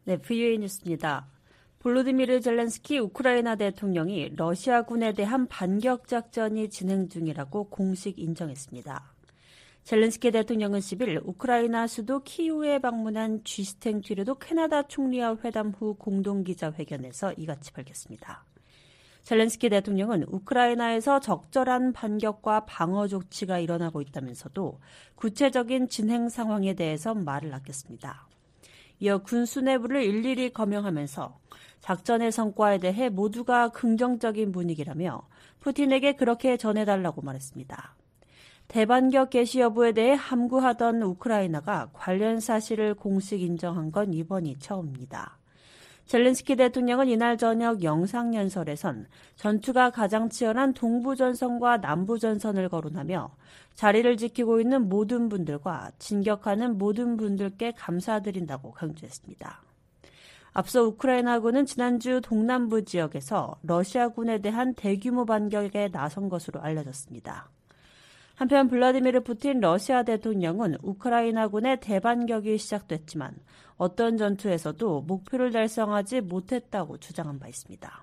네, VOA 뉴스입니다. 볼로디미르 젤렌스키 우크라이나 대통령이 러시아군에 대한 반격 작전이 진행 중이라고 공식 인정했습니다. 젤렌스키 대통령은 10일 우크라이나 수도 키이우에 방문한 주스틴 트루도 캐나다 총리와 회담 후 공동기자회견에서 이같이 밝혔습니다. 젤렌스키 대통령은 우크라이나에서 적절한 반격과 방어 조치가 일어나고 있다면서도 구체적인 진행 상황에 대해서 말을 아꼈습니다. 이어 군 수뇌부를 일일이 거명하면서 작전의 성과에 대해 모두가 긍정적인 분위기라며 푸틴에게 그렇게 전해달라고 말했습니다. 대반격 개시 여부에 대해 함구하던 우크라이나가 관련 사실을 공식 인정한 건 이번이 처음입니다. 젤렌스키 대통령은 이날 저녁 영상연설에선 전투가 가장 치열한 동부전선과 남부전선을 거론하며 자리를 지키고 있는 모든 분들과 진격하는 모든 분들께 감사드린다고 강조했습니다. 앞서 우크라이나군은 지난주 동남부 지역에서 러시아군에 대한 대규모 반격에 나선 것으로 알려졌습니다. 한편 블라디미르 푸틴 러시아 대통령은 우크라이나군의 대반격이 시작됐지만 어떤 전투에서도 목표를 달성하지 못했다고 주장한 바 있습니다.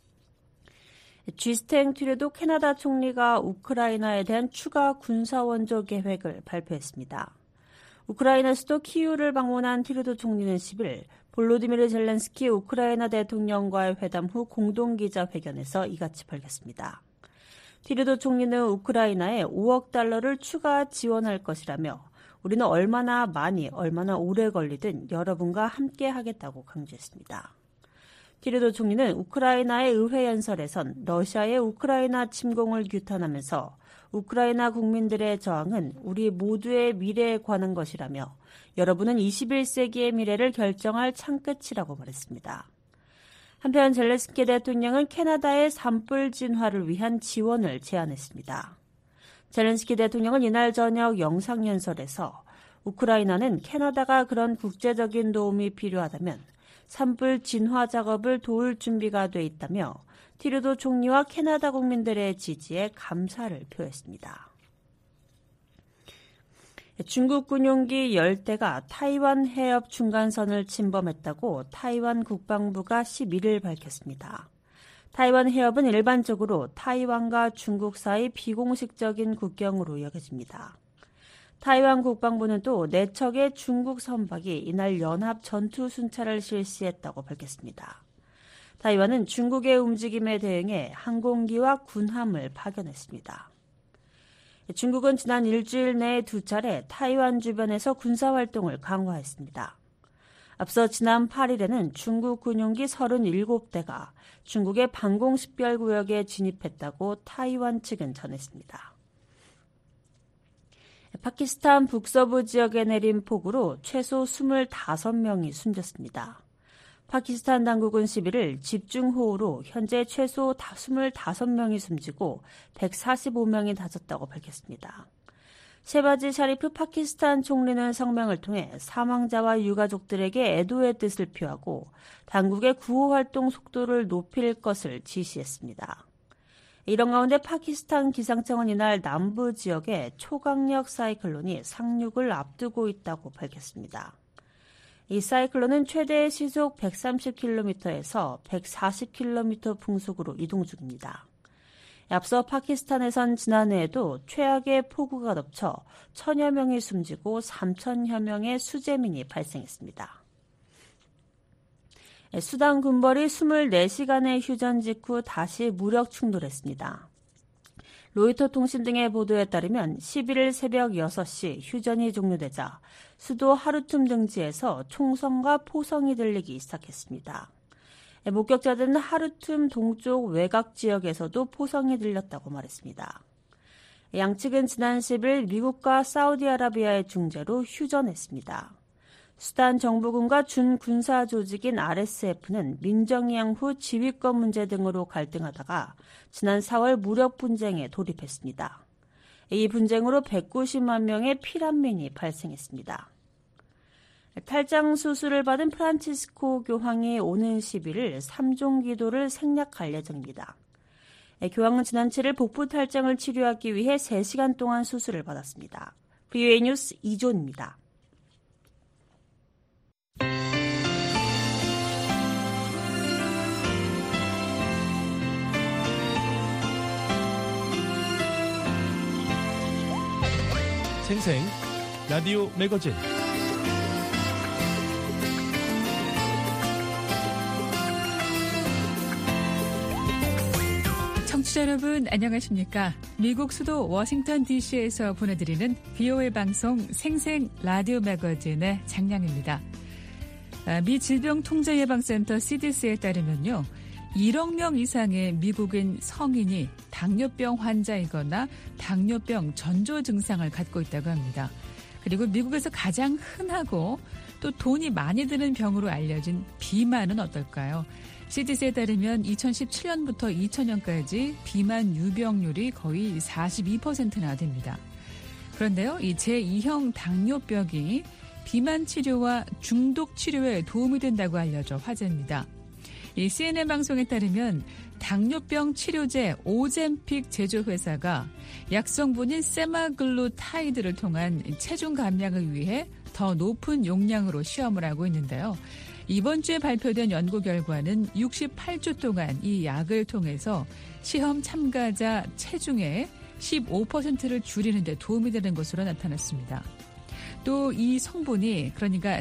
주스틴 트루도 캐나다 총리가 우크라이나에 대한 추가 군사원조 계획을 발표했습니다. 우크라이나 수도 키이우를 방문한 트루도 총리는 10일 볼로디미르 젤렌스키 우크라이나 대통령과의 회담 후 공동기자회견에서 이같이 밝혔습니다. 트루도 총리는 우크라이나에 5억 달러를 추가 지원할 것이라며 우리는 얼마나 많이, 얼마나 오래 걸리든 여러분과 함께 하겠다고 강조했습니다. 트루도 총리는 우크라이나의 의회 연설에선 러시아의 우크라이나 침공을 규탄하면서 우크라이나 국민들의 저항은 우리 모두의 미래에 관한 것이라며 여러분은 21세기의 미래를 결정할 창끝이라고 말했습니다. 한편 젤렌스키 대통령은 캐나다의 산불 진화를 위한 지원을 제안했습니다. 젤렌스키 대통령은 이날 저녁 영상연설에서 우크라이나는 캐나다가 그런 국제적인 도움이 필요하다면 산불 진화 작업을 도울 준비가 돼 있다며 트루도 총리와 캐나다 국민들의 지지에 감사를 표했습니다. 중국 군용기 10대가 타이완 해협 중간선을 침범했다고 타이완 국방부가 11일 밝혔습니다. 타이완 해협은 일반적으로 타이완과 중국 사이 비공식적인 국경으로 여겨집니다. 타이완 국방부는 또 4척의 중국 선박이 이날 연합 전투 순찰을 실시했다고 밝혔습니다. 타이완은 중국의 움직임에 대응해 항공기와 군함을 파견했습니다. 중국은 지난 일주일 내에 2차례 타이완 주변에서 군사활동을 강화했습니다. 앞서 지난 8일에는 중국 군용기 37대가 중국의 방공식별구역에 진입했다고 타이완 측은 전했습니다. 파키스탄 북서부 지역에 내린 폭우로 최소 25명이 숨졌습니다. 파키스탄 당국은 11일 집중호우로 현재 최소 25명이 숨지고 145명이 다쳤다고 밝혔습니다. 셰바지 샤리프 파키스탄 총리는 성명을 통해 사망자와 유가족들에게 애도의 뜻을 표하고 당국의 구호활동 속도를 높일 것을 지시했습니다. 이런 가운데 파키스탄 기상청은 이날 남부 지역에 초강력 사이클론이 상륙을 앞두고 있다고 밝혔습니다. 이 사이클론은 최대 시속 130km에서 140km 풍속으로 이동 중입니다. 앞서 파키스탄에선 지난해에도 최악의 폭우가 덮쳐 1000여 명이 숨지고 3000여 명의 수재민이 발생했습니다. 수단 군벌이 24시간의 휴전 직후 다시 무력 충돌했습니다. 로이터 통신 등의 보도에 따르면 11일 새벽 6시 휴전이 종료되자 수도 하루툼 등지에서 총성과 포성이 들리기 시작했습니다. 목격자들은 하루툼 동쪽 외곽 지역에서도 포성이 들렸다고 말했습니다. 양측은 지난 10일 미국과 사우디아라비아의 중재로 휴전했습니다. 수단 정부군과 준군사 조직인 RSF는 민정이양 후 지휘권 문제 등으로 갈등하다가 지난 4월 무력 분쟁에 돌입했습니다. 이 분쟁으로 190만 명의 피난민이 발생했습니다. 탈장 수술을 받은 프란치스코 교황이 오는 11일 3종 기도를 생략할 예정입니다. 교황은 지난 7일 복부 탈장을 치료하기 위해 3시간 동안 수술을 받았습니다. VOA 뉴스 이존입니다. 생생 라디오 매거진. 청취자 여러분 안녕하십니까? 미국 수도 워싱턴 DC에서 보내드리는 VOA 방송 생생 라디오 매거진의 장량입니다. 미 질병통제예방센터 CDC에 따르면요. 1억 명 이상의 미국인 성인이 당뇨병 환자이거나 당뇨병 전조 증상을 갖고 있다고 합니다. 그리고 미국에서 가장 흔하고 또 돈이 많이 드는 병으로 알려진 비만은 어떨까요? CDC에 따르면 2017년부터 2000년까지 비만 유병률이 거의 42%나 됩니다. 그런데요, 이 제2형 당뇨병이 비만 치료와 중독 치료에 도움이 된다고 알려져 화제입니다. 이 CNN 방송에 따르면 당뇨병 치료제 오젬픽 제조회사가 약성분인 세마글루타이드를 통한 체중 감량을 위해 더 높은 용량으로 시험을 하고 있는데요. 이번 주에 발표된 연구 결과는 68주 동안 이 약을 통해서 시험 참가자 체중의 15%를 줄이는 데 도움이 되는 것으로 나타났습니다. 또 이 성분이, 그러니까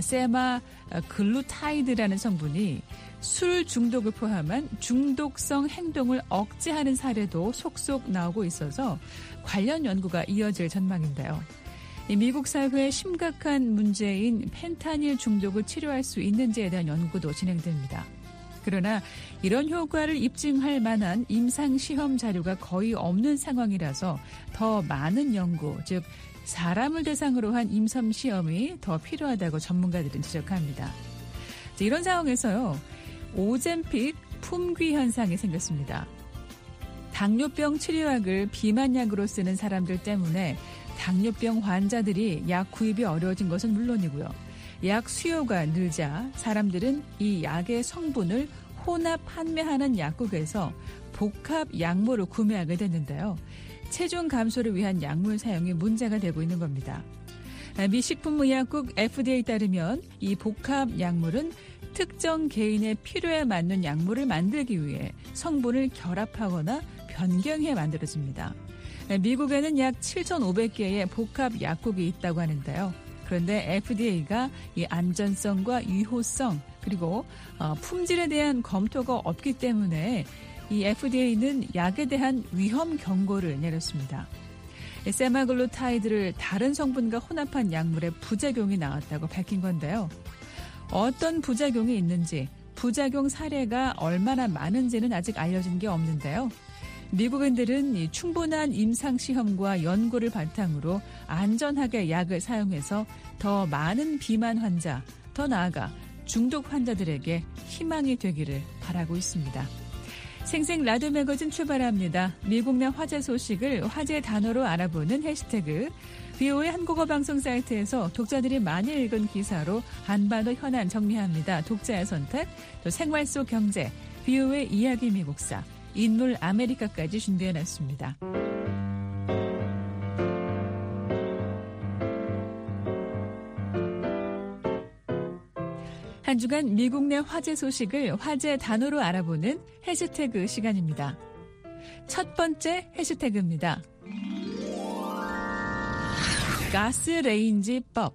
세마글루타이드라는 성분이 술 중독을 포함한 중독성 행동을 억제하는 사례도 속속 나오고 있어서 관련 연구가 이어질 전망인데요. 미국 사회의 심각한 문제인 펜타닐 중독을 치료할 수 있는지에 대한 연구도 진행됩니다. 그러나 이런 효과를 입증할 만한 임상시험 자료가 거의 없는 상황이라서 더 많은 연구, 즉 사람을 대상으로 한 임상시험이 더 필요하다고 전문가들은 지적합니다. 이런 상황에서요. 오젬픽 품귀 현상이 생겼습니다. 당뇨병 치료약을 비만약으로 쓰는 사람들 때문에 당뇨병 환자들이 약 구입이 어려워진 것은 물론이고요. 약 수요가 늘자 사람들은 이 약의 성분을 혼합 판매하는 약국에서 복합 약물을 구매하게 됐는데요. 체중 감소를 위한 약물 사용이 문제가 되고 있는 겁니다. 미 식품의약국 FDA에 따르면 이 복합 약물은 특정 개인의 필요에 맞는 약물을 만들기 위해 성분을 결합하거나 변경해 만들어집니다. 미국에는 약 7,500개의 복합 약국이 있다고 하는데요. 그런데 FDA가 이 안전성과 유효성 그리고 품질에 대한 검토가 없기 때문에 이 FDA는 약에 대한 위험 경고를 내렸습니다. 세마글루타이드를 다른 성분과 혼합한 약물의 부작용이 나왔다고 밝힌 건데요. 어떤 부작용이 있는지, 부작용 사례가 얼마나 많은지는 아직 알려진 게 없는데요. 미국인들은 충분한 임상시험과 연구를 바탕으로 안전하게 약을 사용해서 더 많은 비만 환자, 더 나아가 중독 환자들에게 희망이 되기를 바라고 있습니다. 생생 라디오 매거진 출발합니다. 미국 내 화제 소식을 화제 단어로 알아보는 해시태그 VOA 한국어 방송 사이트에서 독자들이 많이 읽은 기사로 한반도 현안 정리합니다. 독자의 선택, 또 생활 속 경제, VOA 이야기 미국사, 인물 아메리카까지 준비해놨습니다. 한 주간 미국 내 화제 소식을 화제 단어로 알아보는 해시태그 시간입니다. 첫 번째 해시태그입니다. 가스레인지법.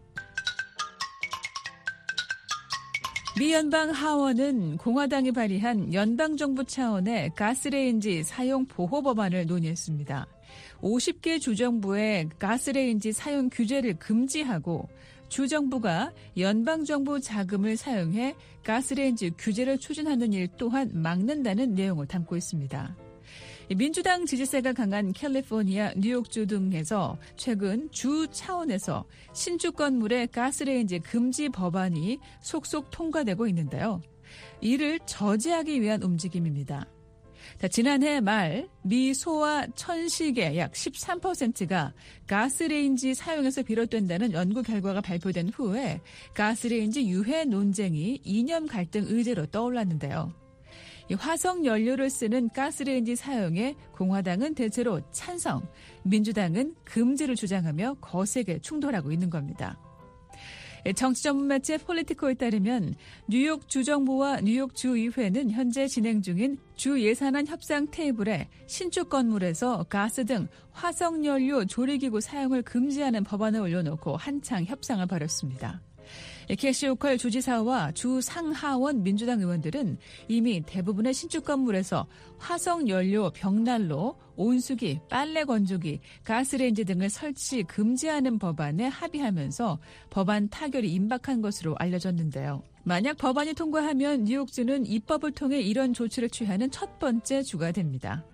미 연방 하원은 공화당이 발의한 연방정부 차원의 가스레인지 사용 보호 법안을 논의했습니다. 50개 주정부의 가스레인지 사용 규제를 금지하고 주정부가 연방정부 자금을 사용해 가스레인지 규제를 추진하는 일 또한 막는다는 내용을 담고 있습니다. 민주당 지지세가 강한 캘리포니아, 뉴욕주 등에서 최근 주 차원에서 신축 건물의 가스레인지 금지 법안이 속속 통과되고 있는데요. 이를 저지하기 위한 움직임입니다. 지난해 말 미 소와 천식의 약 13%가 가스레인지 사용에서 비롯된다는 연구 결과가 발표된 후에 가스레인지 유해 논쟁이 이념 갈등 의제로 떠올랐는데요. 화석 연료를 쓰는 가스레인지 사용에 공화당은 대체로 찬성, 민주당은 금지를 주장하며 거세게 충돌하고 있는 겁니다. 정치 전문 매체 폴리티코에 따르면 뉴욕 주정부와 뉴욕 주의회는 현재 진행 중인 주 예산안 협상 테이블에 신축 건물에서 가스 등 화석연료 조리기구 사용을 금지하는 법안을 올려놓고 한창 협상을 벌였습니다. 캐시 호컬 주지사와 주 상하원 민주당 의원들은 이미 대부분의 신축 건물에서 화석연료 벽난로, 온수기, 빨래 건조기, 가스레인지 등을 설치 금지하는 법안에 합의하면서 법안 타결이 임박한 것으로 알려졌는데요. 만약 법안이 통과하면 뉴욕주는 입법을 통해 이런 조치를 취하는 첫 번째 주가 됩니다.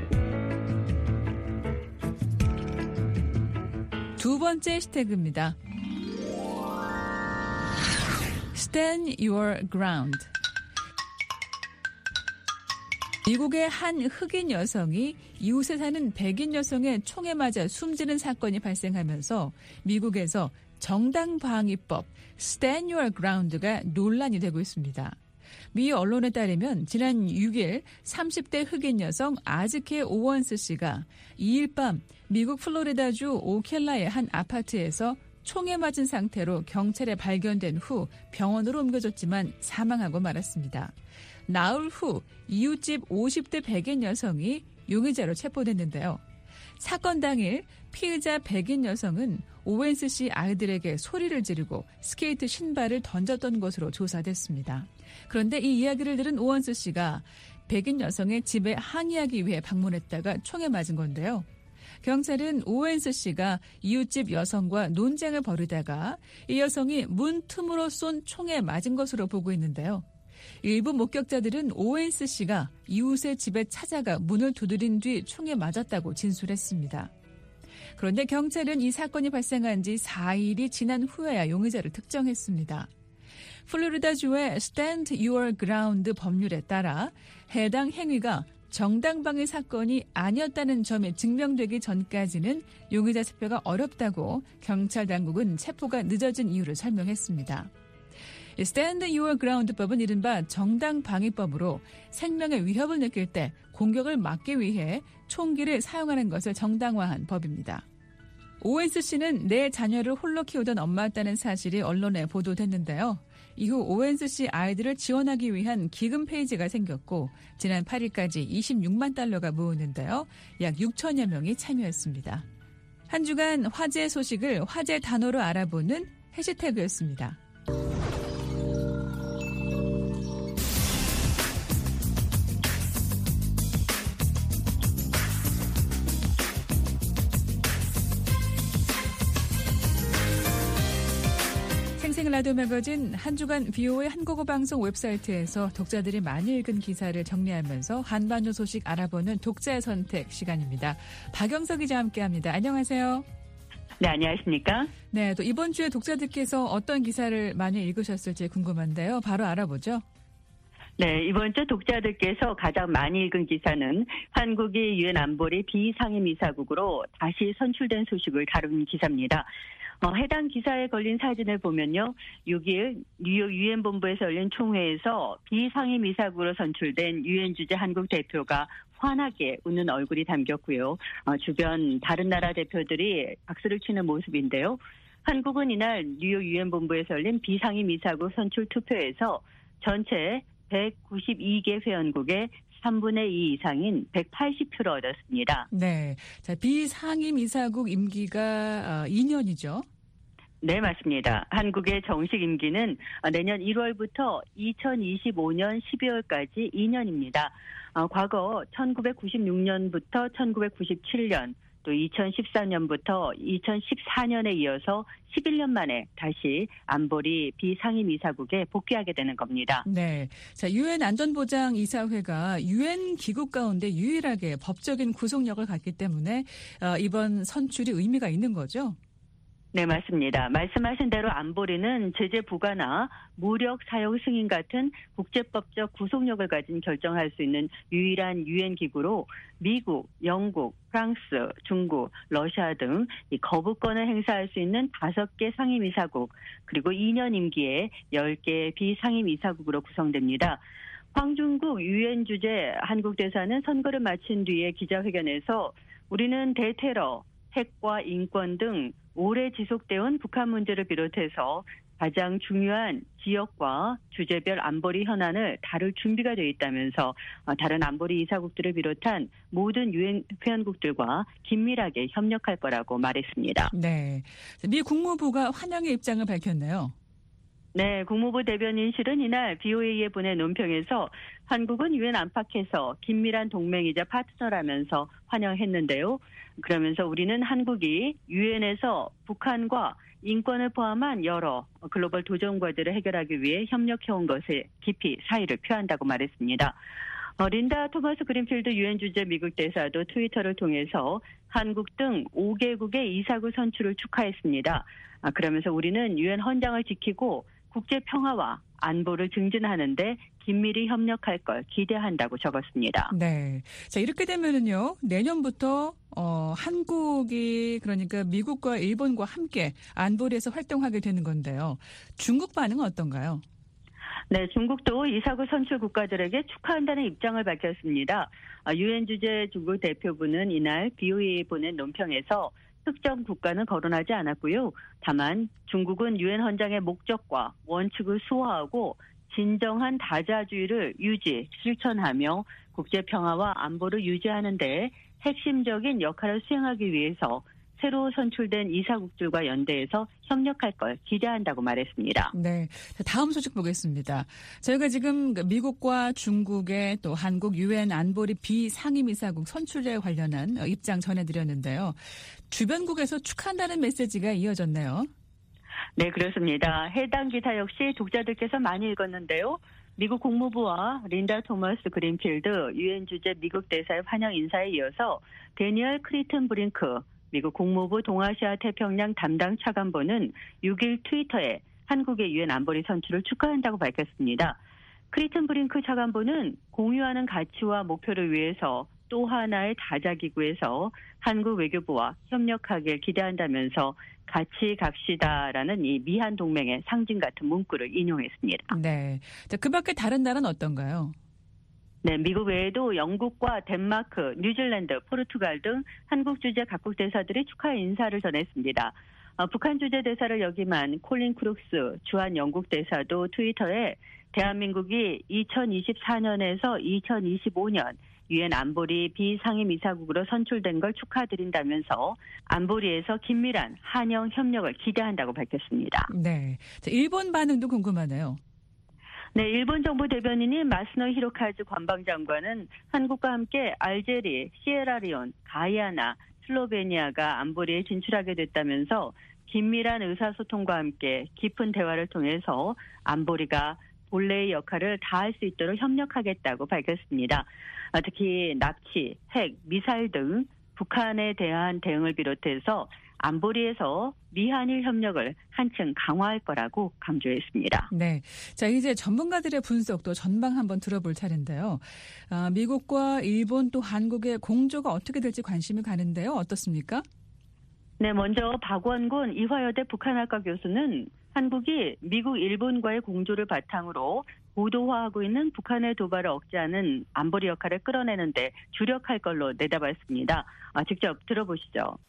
두 번째 해시태그입니다. Stand your ground. 미국의 한 흑인 여성이 이웃에 사는 백인 여성의 총에 맞아 숨지는 사건이 발생하면서 미국에서 정당방위법 Stand your ground가 논란이 되고 있습니다. 미 언론에 따르면 지난 6일 30대 흑인 여성 아즈케 오원스 씨가 2일 밤 미국 플로리다주 오켈라의 한 아파트에서 총에 맞은 상태로 경찰에 발견된 후 병원으로 옮겨졌지만 사망하고 말았습니다. 나흘 후 이웃집 50대 백인 여성이 용의자로 체포됐는데요. 사건 당일 피의자 백인 여성은 오웬스 씨 아이들에게 소리를 지르고 스케이트 신발을 던졌던 것으로 조사됐습니다. 그런데 이 이야기를 들은 오웬스 씨가 백인 여성의 집에 항의하기 위해 방문했다가 총에 맞은 건데요. 경찰은 오웬스 씨가 이웃집 여성과 논쟁을 벌이다가 이 여성이 문 틈으로 쏜 총에 맞은 것으로 보고 있는데요. 일부 목격자들은 오웬스 씨가 이웃의 집에 찾아가 문을 두드린 뒤 총에 맞았다고 진술했습니다. 그런데 경찰은 이 사건이 발생한 지 4일이 지난 후에야 용의자를 특정했습니다. 플로리다주의 Stand Your Ground 법률에 따라 해당 행위가 정당방위 사건이 아니었다는 점이 증명되기 전까지는 용의자 체포가 어렵다고 경찰 당국은 체포가 늦어진 이유를 설명했습니다. Stand Your Ground법은 이른바 정당방위법으로 생명의 위협을 느낄 때 공격을 막기 위해 총기를 사용하는 것을 정당화한 법입니다. 오웬스 씨는 내 자녀를 홀로 키우던 엄마였다는 사실이 언론에 보도됐는데요. 이후 오웬스 씨 아이들을 지원하기 위한 기금 페이지가 생겼고 지난 8일까지 26만 달러가 모였는데요. 약 6천여 명이 참여했습니다. 한 주간 화제 소식을 화제 단어로 알아보는 해시태그였습니다. 라디오 매거진 한 주간 BO의 한국어 방송 웹사이트에서 독자들이 많이 읽은 기사를 정리하면서 한반도 소식 알아보는 독자의 선택 시간입니다. 박영석 기자와 함께합니다. 안녕하세요. 네, 안녕하십니까? 네, 또 이번 주에 독자들께서 어떤 기사를 많이 읽으셨을지 궁금한데요. 바로 알아보죠. 네, 이번 주 독자들께서 가장 많이 읽은 기사는 한국이 유엔 안보리 비상임이사국으로 다시 선출된 소식을 다룬 기사입니다. 해당 기사에 걸린 사진을 보면요. 6일 뉴욕 유엔 본부에서 열린 총회에서 비상임이사국으로 선출된 유엔 주재 한국 대표가 환하게 웃는 얼굴이 담겼고요. 주변 다른 나라 대표들이 박수를 치는 모습인데요. 한국은 이날 뉴욕 유엔 본부에서 열린 비상임이사국 선출 투표에서 전체 192개 회원국의 3분의 2 이상인 180표를 얻었습니다. 네, 자, 비상임 이사국 임기가 2년이죠? 네, 맞습니다. 한국의 정식 임기는 내년 1월부터 2025년 12월까지 2년입니다. 과거 1996년부터 1997년, 또 2014년부터 2014년에 이어서 11년 만에 다시 안보리 비상임이사국에 복귀하게 되는 겁니다. 네, 자, 유엔 안전보장이사회가 유엔 기구 가운데 유일하게 법적인 구속력을 갖기 때문에 이번 선출이 의미가 있는 거죠? 네, 맞습니다. 말씀하신 대로 안보리는 제재 부과나 무력 사용 승인 같은 국제법적 구속력을 가진 결정할 수 있는 유일한 유엔 기구로 미국, 영국, 프랑스, 중국, 러시아 등 이 거부권을 행사할 수 있는 5개 상임이사국, 그리고 2년 임기에 10개 비상임이사국으로 구성됩니다. 황중국 유엔 주재 한국 대사는 선거를 마친 뒤에 기자회견에서 우리는 대테러, 핵과 인권 등 오래 지속되어 온 북한 문제를 비롯해서 가장 중요한 지역과 주제별 안보리 현안을 다룰 준비가 되어 있다면서 다른 안보리 이사국들을 비롯한 모든 유엔 회원국들과 긴밀하게 협력할 거라고 말했습니다. 네, 미 국무부가 환영의 입장을 밝혔네요. 네, 국무부 대변인실은 이날 BOA에 보낸 논평에서 한국은 유엔 안팎에서 긴밀한 동맹이자 파트너라면서 환영했는데요. 그러면서 우리는 한국이 유엔에서 북한과 인권을 포함한 여러 글로벌 도전과제를 해결하기 위해 협력해온 것에 깊이 사의를 표한다고 말했습니다. 린다 토마스 그린필드 유엔 주재 미국 대사도 트위터를 통해서 한국 등 5개국의 이사국 선출을 축하했습니다. 그러면서 우리는 유엔 헌장을 지키고 국제 평화와 안보를 증진하는데 긴밀히 협력할 걸 기대한다고 적었습니다. 네. 자, 이렇게 되면은요, 내년부터, 한국이, 그러니까 미국과 일본과 함께 안보리에서 활동하게 되는 건데요. 중국 반응은 어떤가요? 네, 중국도 이사국 선출 국가들에게 축하한다는 입장을 밝혔습니다. 유엔 주재 중국 대표부는 이날 BOA에 보낸 논평에서 특정 국가는 거론하지 않았고요. 다만 중국은 유엔 헌장의 목적과 원칙을 수호하고 진정한 다자주의를 유지, 실천하며 국제 평화와 안보를 유지하는 데 핵심적인 역할을 수행하기 위해서 새로 선출된 이사국들과 연대해서 협력할 걸 기대한다고 말했습니다. 네, 다음 소식 보겠습니다. 저희가 지금 미국과 중국의 또 한국 유엔 안보리 비상임이사국 선출에 관련한 입장 전해드렸는데요. 주변국에서 축하한다는 메시지가 이어졌네요. 네, 그렇습니다. 해당 기사 역시 독자들께서 많이 읽었는데요. 미국 국무부와 린다 토마스 그린필드 유엔 주재 미국 대사의 환영 인사에 이어서 데니얼 크리튼 브링크 미국 국무부 동아시아 태평양 담당 차관보는 6일 트위터에 한국의 유엔 안보리 선출을 축하한다고 밝혔습니다. 크리튼 브링크 차관보는 공유하는 가치와 목표를 위해서 또 하나의 다자기구에서 한국 외교부와 협력하길 기대한다면서 같이 갑시다라는 이 미한 동맹의 상징 같은 문구를 인용했습니다. 네. 그 밖에 다른 나라는 어떤가요? 네, 미국 외에도 영국과 덴마크, 뉴질랜드, 포르투갈 등 한국 주재 각국 대사들이 축하 인사를 전했습니다. 북한 주재 대사를 역임한 콜린 크룩스 주한 영국 대사도 트위터에 대한민국이 2024년에서 2025년 유엔 안보리 비상임이사국으로 선출된 걸 축하드린다면서 안보리에서 긴밀한 한영 협력을 기대한다고 밝혔습니다. 네, 일본 반응도 궁금하네요. 네, 일본 정부 대변인인 마스노 히로카즈 관방장관은 한국과 함께 알제리, 시에라리온, 가이아나, 슬로베니아가 안보리에 진출하게 됐다면서 긴밀한 의사소통과 함께 깊은 대화를 통해서 안보리가 본래의 역할을 다할 수 있도록 협력하겠다고 밝혔습니다. 특히 납치, 핵, 미사일 등 북한에 대한 대응을 비롯해서 안보리에서 미한일 협력을 한층 강화할 거라고 강조했습니다. 네, 자 이제 전문가들의 분석도 전방 한번 들어볼 차례인데요. 미국과 일본 또 한국의 공조가 어떻게 될지 관심이 가는데요. 어떻습니까? 네, 먼저 박원곤 이화여대 북한학과 교수는 한국이 미국, 일본과의 공조를 바탕으로 고도화하고 있는 북한의 도발을 억제하는 안보리 역할을 끌어내는데 주력할 걸로 내다봤습니다. 직접 들어보시죠.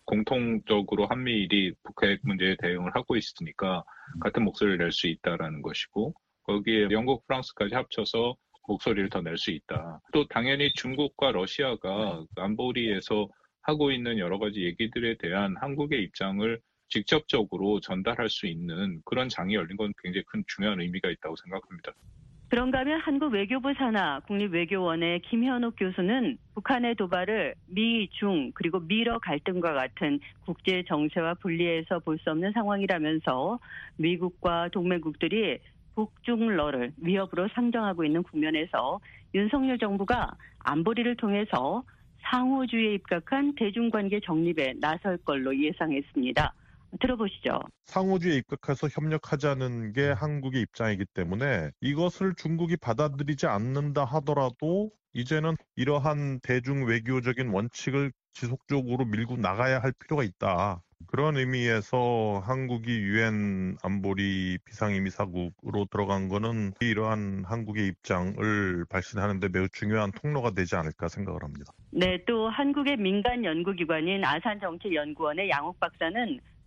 공통적으로 한미일이 북핵 문제에 대응을 하고 있으니까 같은 목소리를 낼 수 있다라는 것이고 거기에 영국, 프랑스까지 합쳐서 목소리를 더 낼 수 있다. 또 당연히 중국과 러시아가 안보리에서 하고 있는 여러 가지 얘기들에 대한 한국의 입장을 직접적으로 전달할 수 있는 그런 장이 열린 건 굉장히 큰 중요한 의미가 있다고 생각합니다. 그런가 하면 한국 외교부 산하 국립외교원의 김현욱 교수는 북한의 도발을 미, 중, 그리고 미러 갈등과 같은 국제 정세와 분리해서 볼 수 없는 상황이라면서 미국과 동맹국들이 북중러를 위협으로 상정하고 있는 국면에서 윤석열 정부가 안보리를 통해서 상호주의에 입각한 대중관계 정립에 나설 걸로 예상했습니다. 들어보시죠. 상호주의에 입각해서 협력하자는 게 한국의 입장이기 때문에 이것을 중국이 받아들이지 않는다 하더라도 이제는 이러한 대중 외교적인 원칙을 지속적으로 밀고 나가야 할 필요가 있다. 그런 의미에서 한국이 유엔 안보리 비상임이사국으로 들어간 거는 이러한 한국의 입장을 발신하는 데 매우 중요한 통로가 되지 않을까 생각을 합니다. 네, 또 한국의 민간 연구기관인 아산정책연구원의 양옥 박사는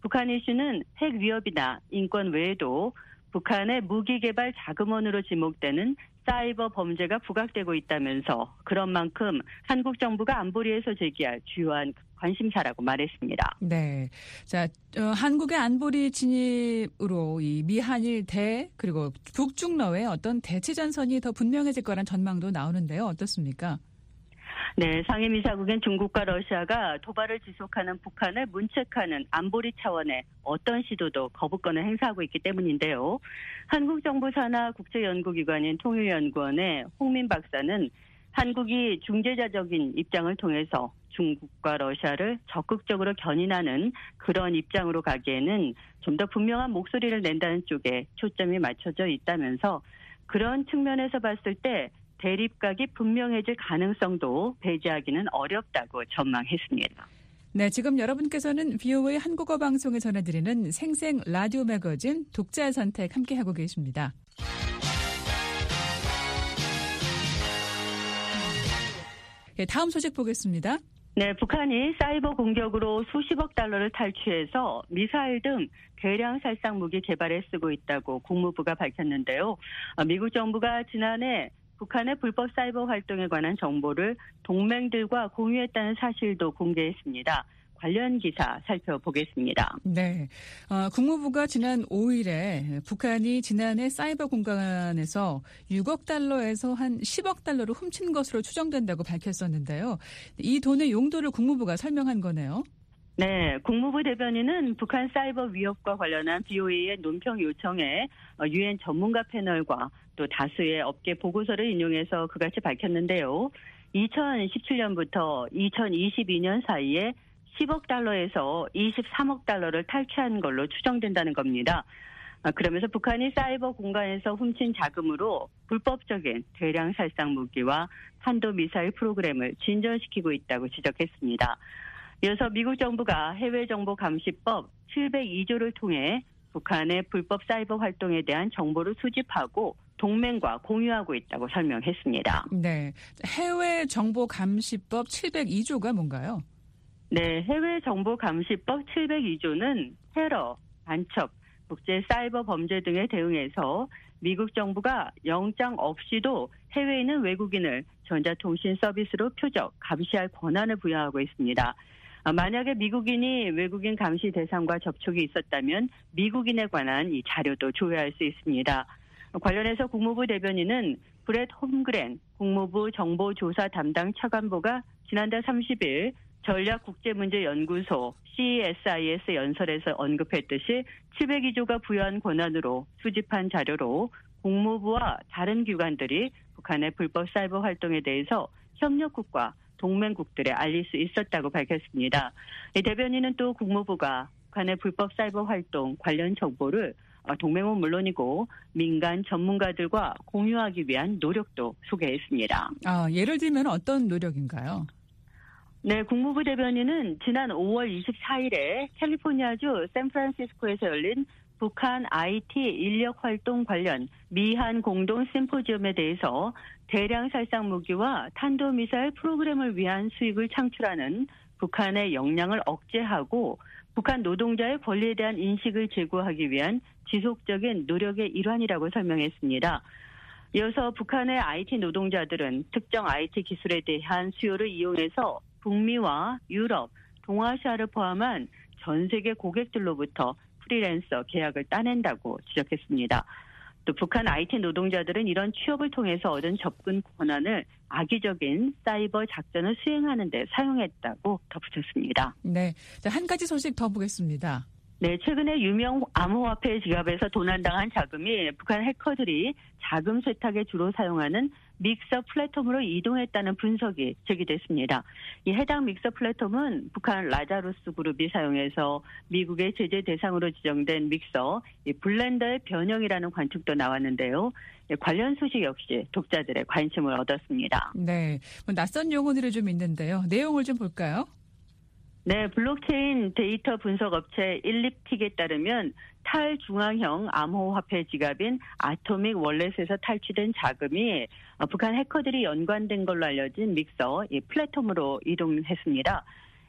북한 이슈는 핵 위협이나 인권 외에도 북한의 무기 개발 자금원으로 지목되는 사이버 범죄가 부각되고 있다면서 그런 만큼 한국 정부가 안보리에서 제기할 주요한 관심사라고 말했습니다. 네. 자, 한국의 안보리 진입으로 이 미한일 그리고 북중러의 어떤 대치 전선이 더 분명해질 거란 전망도 나오는데요. 어떻습니까? 네, 상임이사국인 중국과 러시아가 도발을 지속하는 북한을 문책하는 안보리 차원의 어떤 시도도 거부권을 행사하고 있기 때문인데요. 한국 정부 산하 국제연구기관인 통일연구원의 홍민 박사는 한국이 중재자적인 입장을 통해서 중국과 러시아를 적극적으로 견인하는 그런 입장으로 가기에는 좀 더 분명한 목소리를 낸다는 쪽에 초점이 맞춰져 있다면서 그런 측면에서 봤을 때 대립각이 분명해질 가능성도 배제하기는 어렵다고 전망했습니다. 네, 지금 여러분께서는 VOA 한국어 방송에 전해드리는 생생 라디오 매거진 독자 선택 함께하고 계십니다. 네, 다음 소식 보겠습니다. 네, 북한이 사이버 공격으로 수십억 달러를 탈취해서 미사일 등 대량 살상 무기 개발에 쓰고 있다고 국무부가 밝혔는데요. 미국 정부가 지난해 북한의 불법 사이버 활동에 관한 정보를 동맹들과 공유했다는 사실도 공개했습니다. 관련 기사 살펴보겠습니다. 네, 국무부가 지난 5일에 북한이 지난해 사이버 공간에서 6억 달러에서 한 10억 달러를 훔친 것으로 추정된다고 밝혔었는데요. 이 돈의 용도를 국무부가 설명한 거네요. 네, 국무부 대변인은 북한 사이버 위협과 관련한 BOA의 논평 요청에 유엔 전문가 패널과 또 다수의 업계 보고서를 인용해서 그같이 밝혔는데요. 2017년부터 2022년 사이에 10억 달러에서 23억 달러를 탈취한 걸로 추정된다는 겁니다. 그러면서 북한이 사이버 공간에서 훔친 자금으로 불법적인 대량 살상 무기와 탄도미사일 프로그램을 진전시키고 있다고 지적했습니다. 이어서 미국 정부가 해외정보감시법 702조를 통해 북한의 불법 사이버 활동에 대한 정보를 수집하고 동맹과 공유하고 있다고 설명했습니다. 네, 해외정보감시법 702조가 뭔가요? 네, 해외정보감시법 702조는 테러, 간첩, 국제 사이버 범죄 등에 대응해서 미국 정부가 영장 없이도 해외에 있는 외국인을 전자통신 서비스로 표적, 감시할 권한을 부여하고 있습니다. 만약에 미국인이 외국인 감시 대상과 접촉이 있었다면 미국인에 관한 이 자료도 조회할 수 있습니다. 관련해서 국무부 대변인은 브렛 홈그랜 국무부 정보조사 담당 차관보가 지난달 30일 전략국제문제연구소 CSIS 연설에서 언급했듯이 702조가 부여한 권한으로 수집한 자료로 국무부와 다른 기관들이 북한의 불법 사이버 활동에 대해서 협력국과 동맹국들에 알릴 수 있었다고 밝혔습니다. 이 대변인은 또 국무부가 북한의 불법 사이버 활동 관련 정보를 동맹은 물론이고 민간 전문가들과 공유하기 위한 노력도 소개했습니다. 예를 들면 어떤 노력인가요? 네, 국무부 대변인은 지난 5월 24일에 캘리포니아주 샌프란시스코에서 열린 북한 IT 인력 활동 관련 미한 공동 심포지엄에 대해서 대량 살상 무기와 탄도미사일 프로그램을 위한 수익을 창출하는 북한의 역량을 억제하고 북한 노동자의 권리에 대한 인식을 제고하기 위한 지속적인 노력의 일환이라고 설명했습니다. 이어서 북한의 IT 노동자들은 특정 IT 기술에 대한 수요를 이용해서 북미와 유럽, 동아시아를 포함한 전 세계 고객들로부터 프리랜서 계약을 따낸다고 지적했습니다. 또 북한 IT 노동자들은 이런 취업을 통해서 얻은 접근 권한을 악의적인 사이버 작전을 수행하는 데 사용했다고 덧붙였습니다. 네, 자, 한 가지 소식 더 보겠습니다. 네, 최근에 유명 암호화폐 지갑에서 도난당한 자금이 북한 해커들이 자금 세탁에 주로 사용하는 믹서 플랫폼으로 이동했다는 분석이 제기됐습니다. 이 해당 믹서 플랫폼은 북한 라자루스 그룹이 사용해서 미국의 제재 대상으로 지정된 믹서 블렌더의 변형이라는 관측도 나왔는데요. 관련 소식 역시 독자들의 관심을 얻었습니다. 네, 낯선 용어들이 좀 있는데요. 내용을 좀 볼까요? 네, 블록체인 데이터 분석 업체 일립틱에 따르면 탈중앙형 암호화폐 지갑인 아토믹 월렛에서 탈취된 자금이 북한 해커들이 연관된 걸로 알려진 믹서 이 플랫폼으로 이동했습니다.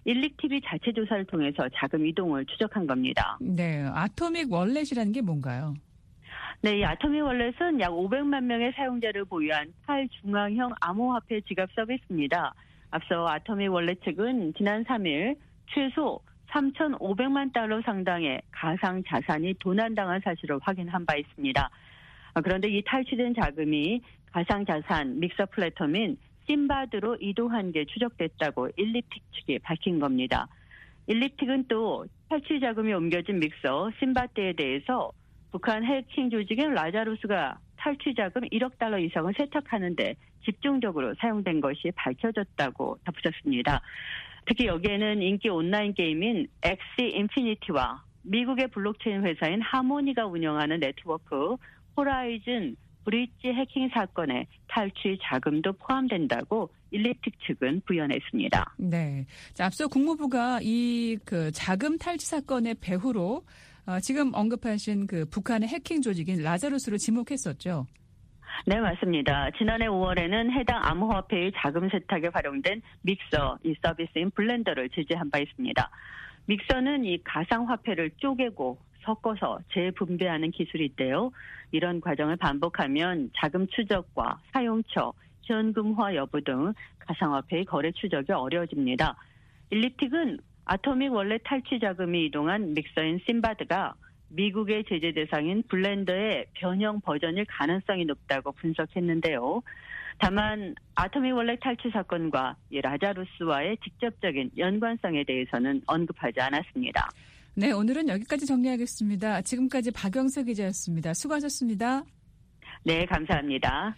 일릭TV 자체 조사를 통해서 자금 이동을 추적한 겁니다. 네, 아토믹 월렛이라는 게 뭔가요? 네, 이 아토믹 월렛은 약 500만 명의 사용자를 보유한 탈중앙형 암호화폐 지갑 서비스입니다. 앞서 아토믹 월렛 측은 지난 3일 최소 3,500만 달러 상당의 가상 자산이 도난당한 사실을 확인한 바 있습니다. 그런데 이 탈취된 자금이 가상 자산 믹서 플랫폼인 심바드로 이동한 게 추적됐다고 일리틱 측이 밝힌 겁니다. 일리틱은 또 탈취 자금이 옮겨진 믹서 심바드에 대해서 북한 해킹 조직인 라자루스가 탈취 자금 1억 달러 이상을 세탁하는 데 집중적으로 사용된 것이 밝혀졌다고 덧붙였습니다. 특히 여기에는 인기 온라인 게임인 엑시 인피니티와 미국의 블록체인 회사인 하모니가 운영하는 네트워크 호라이즌 브릿지 해킹 사건의 탈취 자금도 포함된다고 일리틱 측은 부연했습니다. 네. 자, 앞서 국무부가 이 자금 탈취 사건의 배후로 지금 언급하신 북한의 해킹 조직인 라자루스를 지목했었죠. 네, 맞습니다. 지난해 5월에는 해당 암호화폐의 자금 세탁에 활용된 믹서, 이 서비스인 블렌더를 제재한 바 있습니다. 믹서는 이 가상화폐를 쪼개고 섞어서 재분배하는 기술이 있대요. 이런 과정을 반복하면 자금 추적과 사용처, 현금화 여부 등 가상화폐의 거래 추적이 어려워집니다. 일리틱은 아토믹 월렛 탈취 자금이 이동한 믹서인 심바드가 미국의 제재 대상인 블렌더의 변형 버전일 가능성이 높다고 분석했는데요. 다만 아토믹 월렛 탈취 사건과 이 라자루스와의 직접적인 연관성에 대해서는 언급하지 않았습니다. 네, 오늘은 여기까지 정리하겠습니다. 지금까지 박영석 기자였습니다. 수고하셨습니다. 네, 감사합니다.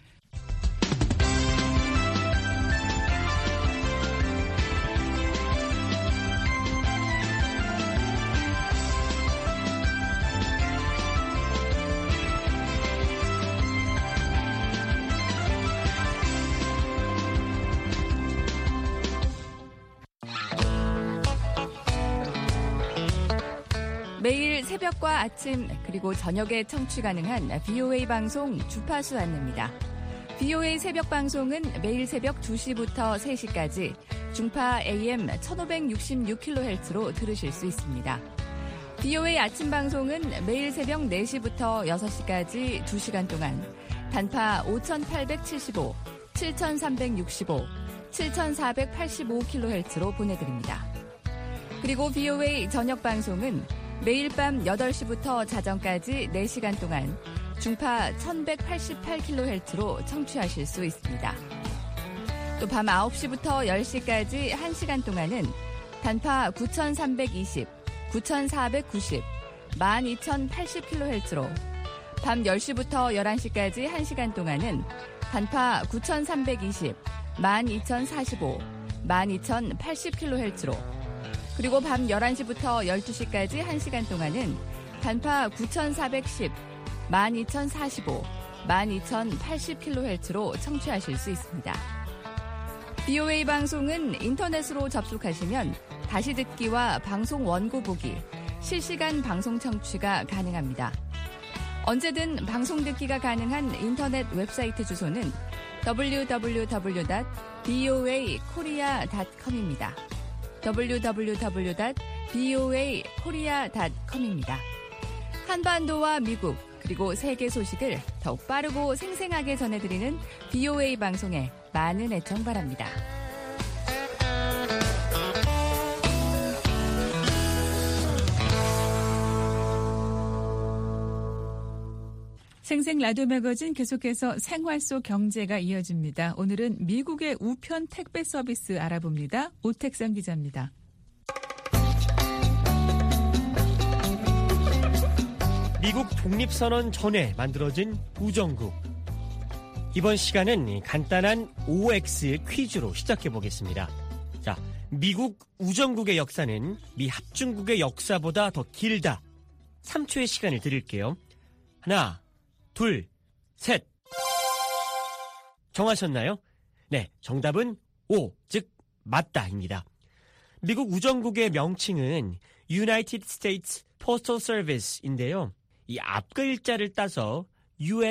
매일 새벽과 아침 그리고 저녁에 청취 가능한 VOA 방송 주파수 안내입니다. VOA 새벽 방송은 매일 새벽 2시부터 3시까지 중파 AM 1566kHz로 들으실 수 있습니다. VOA 아침 방송은 매일 새벽 4시부터 6시까지 2시간 동안 단파 5875, 7365, 7485kHz로 보내드립니다. 그리고 VOA 저녁 방송은 매일 밤 8시부터 자정까지 4시간 동안 중파 1188kHz로 청취하실 수 있습니다. 또 밤 9시부터 10시까지 1시간 동안은 단파 9320, 9490, 12080kHz로 밤 10시부터 11시까지 1시간 동안은 단파 9320, 12045, 12080kHz로 그리고 밤 11시부터 12시까지 1시간 동안은 단파 9410, 12045, 12080kHz로 청취하실 수 있습니다. VOA 방송은 인터넷으로 접속하시면 다시 듣기와 방송 원고 보기, 실시간 방송 청취가 가능합니다. 언제든 방송 듣기가 가능한 인터넷 웹사이트 주소는 www.voakorea.com입니다. www.voakorea.com입니다. 한반도와 미국 그리고 세계 소식을 더욱 빠르고 생생하게 전해드리는 VOA 방송에 많은 애청 바랍니다. 생생 라디오 매거진 계속해서 생활 속 경제가 이어집니다. 오늘은 미국의 우편 택배 서비스 알아봅니다. 오택선 기자입니다. 미국 독립선언 전에 만들어진 우정국. 이번 시간은 간단한 OX 퀴즈로 시작해보겠습니다. 자, 미국 우정국의 역사는 미 합중국의 역사보다 더 길다. 3초의 시간을 드릴게요. 하나, 둘, 셋. 정하셨나요? 네, 정답은 O, 즉 맞다입니다. 미국 우정국의 명칭은 United States Postal Service인데요. 이 앞글자를 따서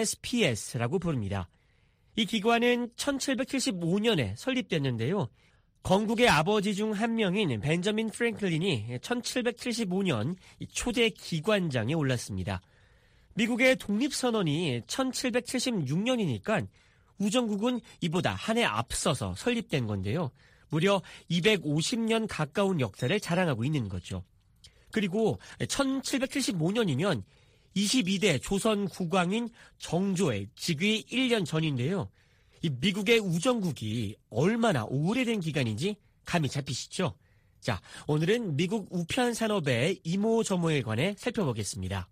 USPS라고 부릅니다. 이 기관은 1775년에 설립됐는데요. 건국의 아버지 중 한 명인 벤저민 프랭클린이 1775년 초대 기관장에 올랐습니다. 미국의 독립선언이 1776년이니까 우정국은 이보다 한 해 앞서서 설립된 건데요. 무려 250년 가까운 역사를 자랑하고 있는 거죠. 그리고 1775년이면 22대 조선 국왕인 정조의 즉위 1년 전인데요. 이 미국의 우정국이 얼마나 오래된 기간인지 감이 잡히시죠? 자, 오늘은 미국 우편 산업의 이모저모에 관해 살펴보겠습니다.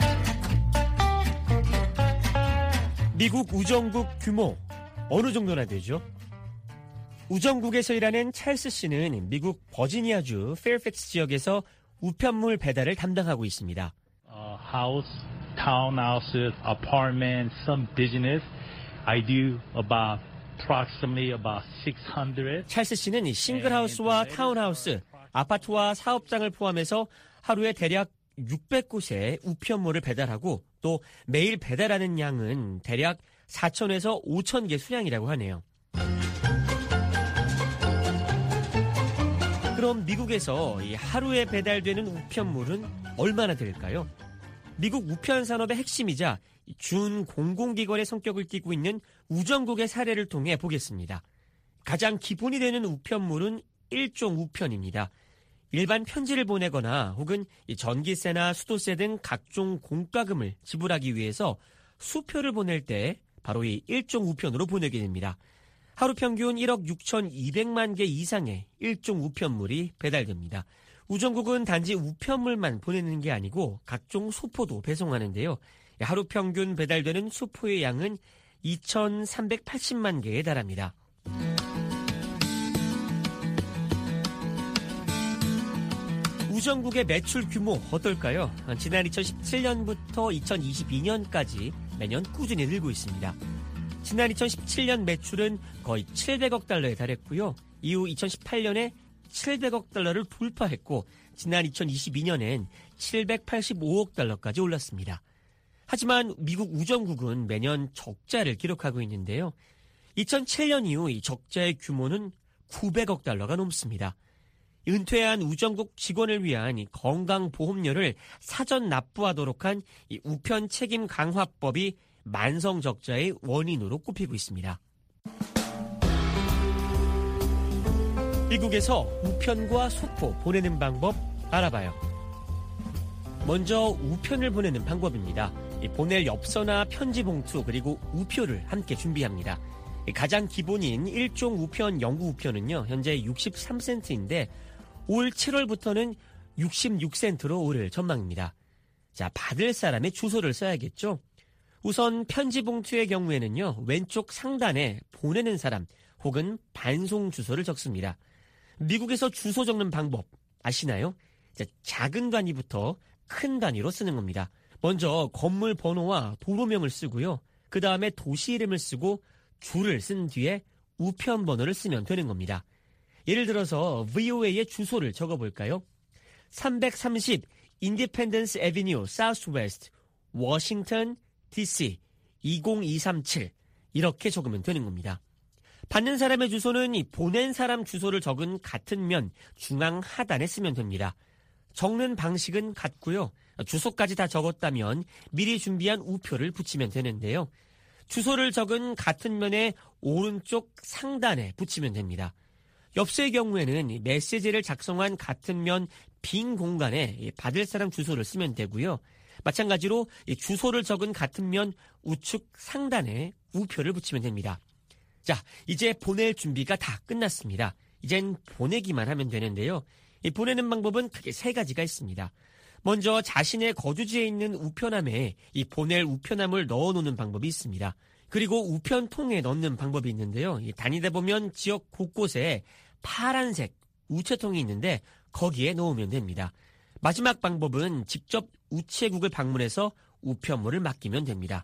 미국 우정국 규모 어느 정도나 되죠? 우정국에서 일하는 찰스 씨는 미국 버지니아주 페어팩스 지역에서 우편물 배달을 담당하고 있습니다. House, townhouses, apartments, some business. I do approximately about 600. 찰스 씨는 싱글하우스와 타운하우스, 아파트와 사업장을 포함해서 하루에 대략 600곳에 우편물을 배달하고 또 매일 배달하는 양은 대략 4,000에서 5,000개 수량이라고 하네요. 그럼 미국에서 이 하루에 배달되는 우편물은 얼마나 될까요? 미국 우편 산업의 핵심이자 준공공기관의 성격을 띠고 있는 우정국의 사례를 통해 보겠습니다. 가장 기본이 되는 우편물은 일종 우편입니다. 일반 편지를 보내거나 혹은 전기세나 수도세 등 각종 공과금을 지불하기 위해서 수표를 보낼 때 바로 이 일종 우편으로 보내게 됩니다. 하루 평균 1억 6,200만 개 이상의 일종 우편물이 배달됩니다. 우정국은 단지 우편물만 보내는 게 아니고 각종 소포도 배송하는데요. 하루 평균 배달되는 수포의 양은 2,380만 개에 달합니다. 우정국의 매출 규모 어떨까요? 지난 2017년부터 2022년까지 매년 꾸준히 늘고 있습니다. 지난 2017년 매출은 거의 700억 달러에 달했고요. 이후 2018년에 700억 달러를 돌파했고 지난 2022년엔 785억 달러까지 올랐습니다. 하지만 미국 우정국은 매년 적자를 기록하고 있는데요. 2007년 이후 이 적자의 규모는 900억 달러가 넘습니다. 은퇴한 우정국 직원을 위한 건강보험료를 사전 납부하도록 한 이 우편 책임 강화법이 만성 적자의 원인으로 꼽히고 있습니다. 미국에서 우편과 소포 보내는 방법 알아봐요. 먼저 우편을 보내는 방법입니다. 보낼 엽서나 편지 봉투 그리고 우표를 함께 준비합니다. 가장 기본인 일종 우편 영구 우편은요 현재 63센트인데 올 7월부터는 66센트로 오를 전망입니다. 자, 받을 사람의 주소를 써야겠죠. 우선 편지 봉투의 경우에는요 왼쪽 상단에 보내는 사람 혹은 반송 주소를 적습니다. 미국에서 주소 적는 방법 아시나요? 자, 작은 단위부터 큰 단위로 쓰는 겁니다. 먼저 건물 번호와 도로명을 쓰고요. 그 다음에 도시 이름을 쓰고 줄을 쓴 뒤에 우편 번호를 쓰면 되는 겁니다. 예를 들어서 VOA의 주소를 적어볼까요? 330 인디펜던스 애비뉴 사우스웨스트 워싱턴 DC 20237 이렇게 적으면 되는 겁니다. 받는 사람의 주소는 보낸 사람 주소를 적은 같은 면 중앙 하단에 쓰면 됩니다. 적는 방식은 같고요. 주소까지 다 적었다면 미리 준비한 우표를 붙이면 되는데요. 주소를 적은 같은 면의 오른쪽 상단에 붙이면 됩니다. 엽서의 경우에는 메시지를 작성한 같은 면 빈 공간에 받을 사람 주소를 쓰면 되고요. 마찬가지로 주소를 적은 같은 면 우측 상단에 우표를 붙이면 됩니다. 자, 이제 보낼 준비가 다 끝났습니다. 이젠 보내기만 하면 되는데요. 보내는 방법은 크게 세 가지가 있습니다. 먼저 자신의 거주지에 있는 우편함에 이 보낼 우편함을 넣어놓는 방법이 있습니다. 그리고 우편통에 넣는 방법이 있는데요. 다니다 보면 지역 곳곳에 파란색 우체통이 있는데 거기에 넣으면 됩니다. 마지막 방법은 직접 우체국을 방문해서 우편물을 맡기면 됩니다.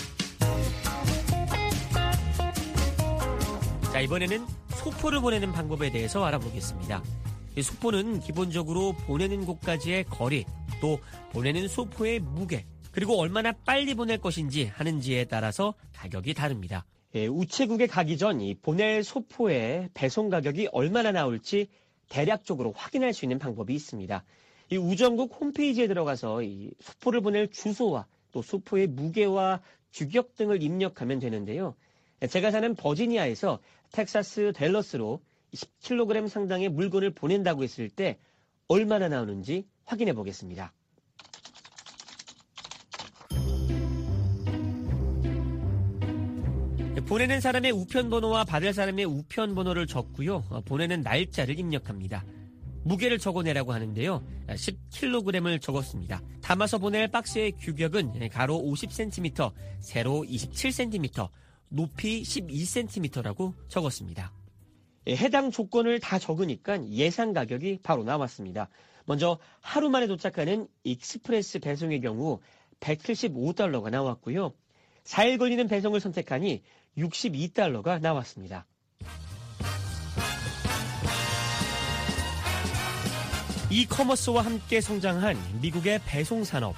자, 이번에는 소포를 보내는 방법에 대해서 알아보겠습니다. 소포는 기본적으로 보내는 곳까지의 거리, 또 보내는 소포의 무게, 그리고 얼마나 빨리 보낼 것인지 하는지에 따라서 가격이 다릅니다. 우체국에 가기 전 이 보낼 소포의 배송 가격이 얼마나 나올지 대략적으로 확인할 수 있는 방법이 있습니다. 이 우정국 홈페이지에 들어가서 이 소포를 보낼 주소와 또 소포의 무게와 규격 등을 입력하면 되는데요. 제가 사는 버지니아에서 텍사스 댈러스로 10kg 상당의 물건을 보낸다고 했을 때 얼마나 나오는지 확인해 보겠습니다. 보내는 사람의 우편번호와 받을 사람의 우편번호를 적고요. 보내는 날짜를 입력합니다. 무게를 적어내라고 하는데요. 10kg을 적었습니다. 담아서 보낼 박스의 규격은 가로 50cm, 세로 27cm, 높이 12cm라고 적었습니다. 해당 조건을 다 적으니까 예상 가격이 바로 나왔습니다. 먼저 하루 만에 도착하는 익스프레스 배송의 경우 $175가 나왔고요. 4일 걸리는 배송을 선택하니 $62가 나왔습니다. 이커머스와 함께 성장한 미국의 배송산업.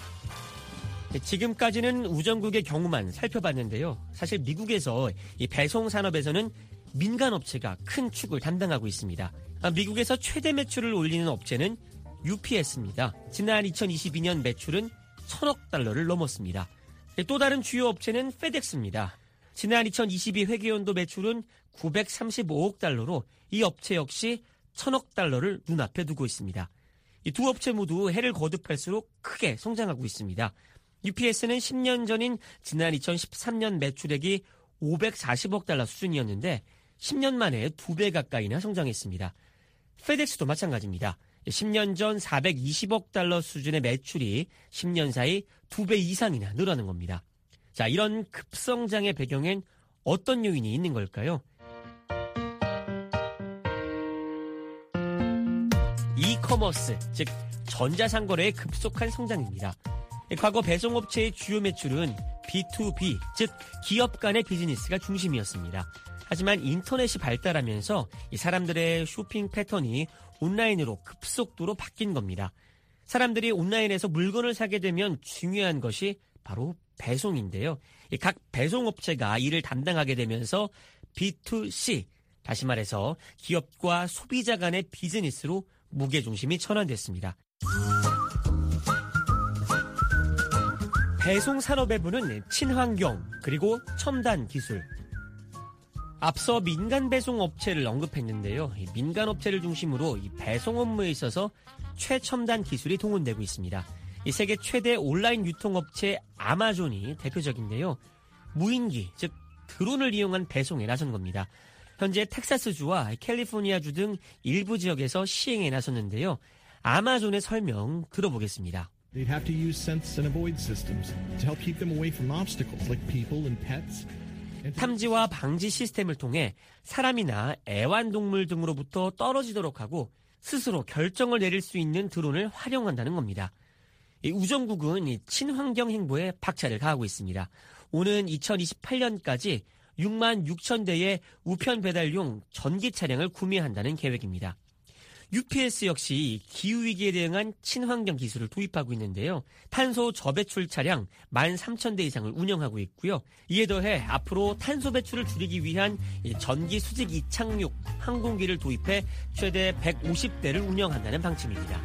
지금까지는 우정국의 경우만 살펴봤는데요. 사실 미국에서 이 배송산업에서는 민간업체가 큰 축을 담당하고 있습니다. 미국에서 최대 매출을 올리는 업체는 UPS입니다. 지난 2022년 매출은 $1,000억 넘었습니다. 또 다른 주요 업체는 FedEx입니다. 지난 2022 회계연도 매출은 $935억 이 업체 역시 $1,000억 눈앞에 두고 있습니다. 이 두 업체 모두 해를 거듭할수록 크게 성장하고 있습니다. UPS는 10년 전인 지난 2013년 매출액이 $540억 수준이었는데 10년 만에 2배 가까이나 성장했습니다. FedEx도 마찬가지입니다. 10년 전 $420억 수준의 매출이 10년 사이 2배 이상이나 늘어난 겁니다. 자, 이런 급성장의 배경엔 어떤 요인이 있는 걸까요? 이커머스, 즉 전자상거래의 급속한 성장입니다. 과거 배송업체의 주요 매출은 B2B, 즉 기업 간의 비즈니스가 중심이었습니다. 하지만 인터넷이 발달하면서 이 사람들의 쇼핑 패턴이 온라인으로 급속도로 바뀐 겁니다. 사람들이 온라인에서 물건을 사게 되면 중요한 것이 바로 배송인데요. 각 배송업체가 이를 담당하게 되면서 B2C, 다시 말해서 기업과 소비자 간의 비즈니스로 무게중심이 전환됐습니다. 배송산업의 친환경 그리고 첨단 기술. 앞서 민간 배송 업체를 언급했는데요. 민간 업체를 중심으로 이 배송 업무에 있어서 최첨단 기술이 동원되고 있습니다. 이 세계 최대 온라인 유통업체 아마존이 대표적인데요. 무인기, 즉 드론을 이용한 배송에 나선 겁니다. 현재 텍사스주와 캘리포니아주 등 일부 지역에서 시행에 나섰는데요. 아마존의 설명 들어보겠습니다. They'd have to use sense and avoid systems to help keep them away from obstacles like people and pets. 탐지와 방지 시스템을 통해 사람이나 애완동물 등으로부터 떨어지도록 하고 스스로 결정을 내릴 수 있는 드론을 활용한다는 겁니다. 우정국은 친환경 행보에 박차를 가하고 있습니다. 오는 2028년까지 6만 6천 대의 우편 배달용 전기 차량을 구매한다는 계획입니다. UPS 역시 기후위기에 대응한 친환경 기술을 도입하고 있는데요. 탄소 저배출 차량 13,000대 이상을 운영하고 있고요. 이에 더해 앞으로 탄소 배출을 줄이기 위한 전기 수직 이착륙 항공기를 도입해 최대 150대를 운영한다는 방침입니다.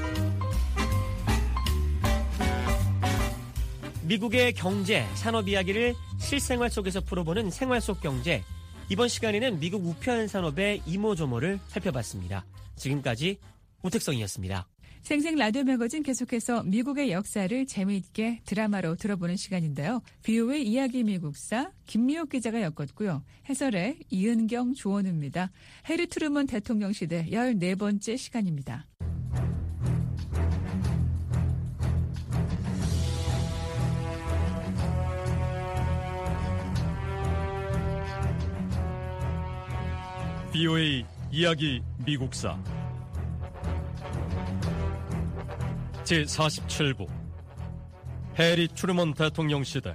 미국의 경제, 산업 이야기를 실생활 속에서 풀어보는 생활 속 경제. 이번 시간에는 미국 우편 산업의 이모저모를 살펴봤습니다. 지금까지 우택성이었습니다. 생생 라디오 매거진 계속해서 미국의 역사를 재미있게 드라마로 들어보는 시간인데요. VOA 이야기 미국사 김미옥 기자가 엮었고요. 해설의 이은경 조원우입니다. 해리 트루먼 대통령 시대 14번째 시간입니다. VOA 이야기 미국사 제47부 해리 트루먼 대통령 시대.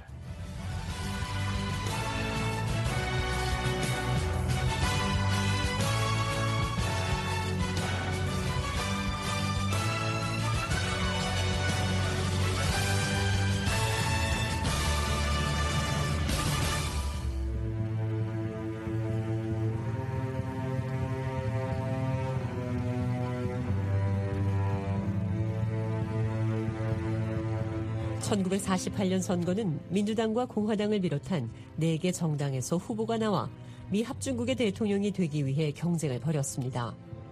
1948년 선거는 민주당과 공화당을 비롯한 4개 정당에서 후보가 나와 미 합중국의 대통령이 되기 위해 경쟁을 벌였습니다.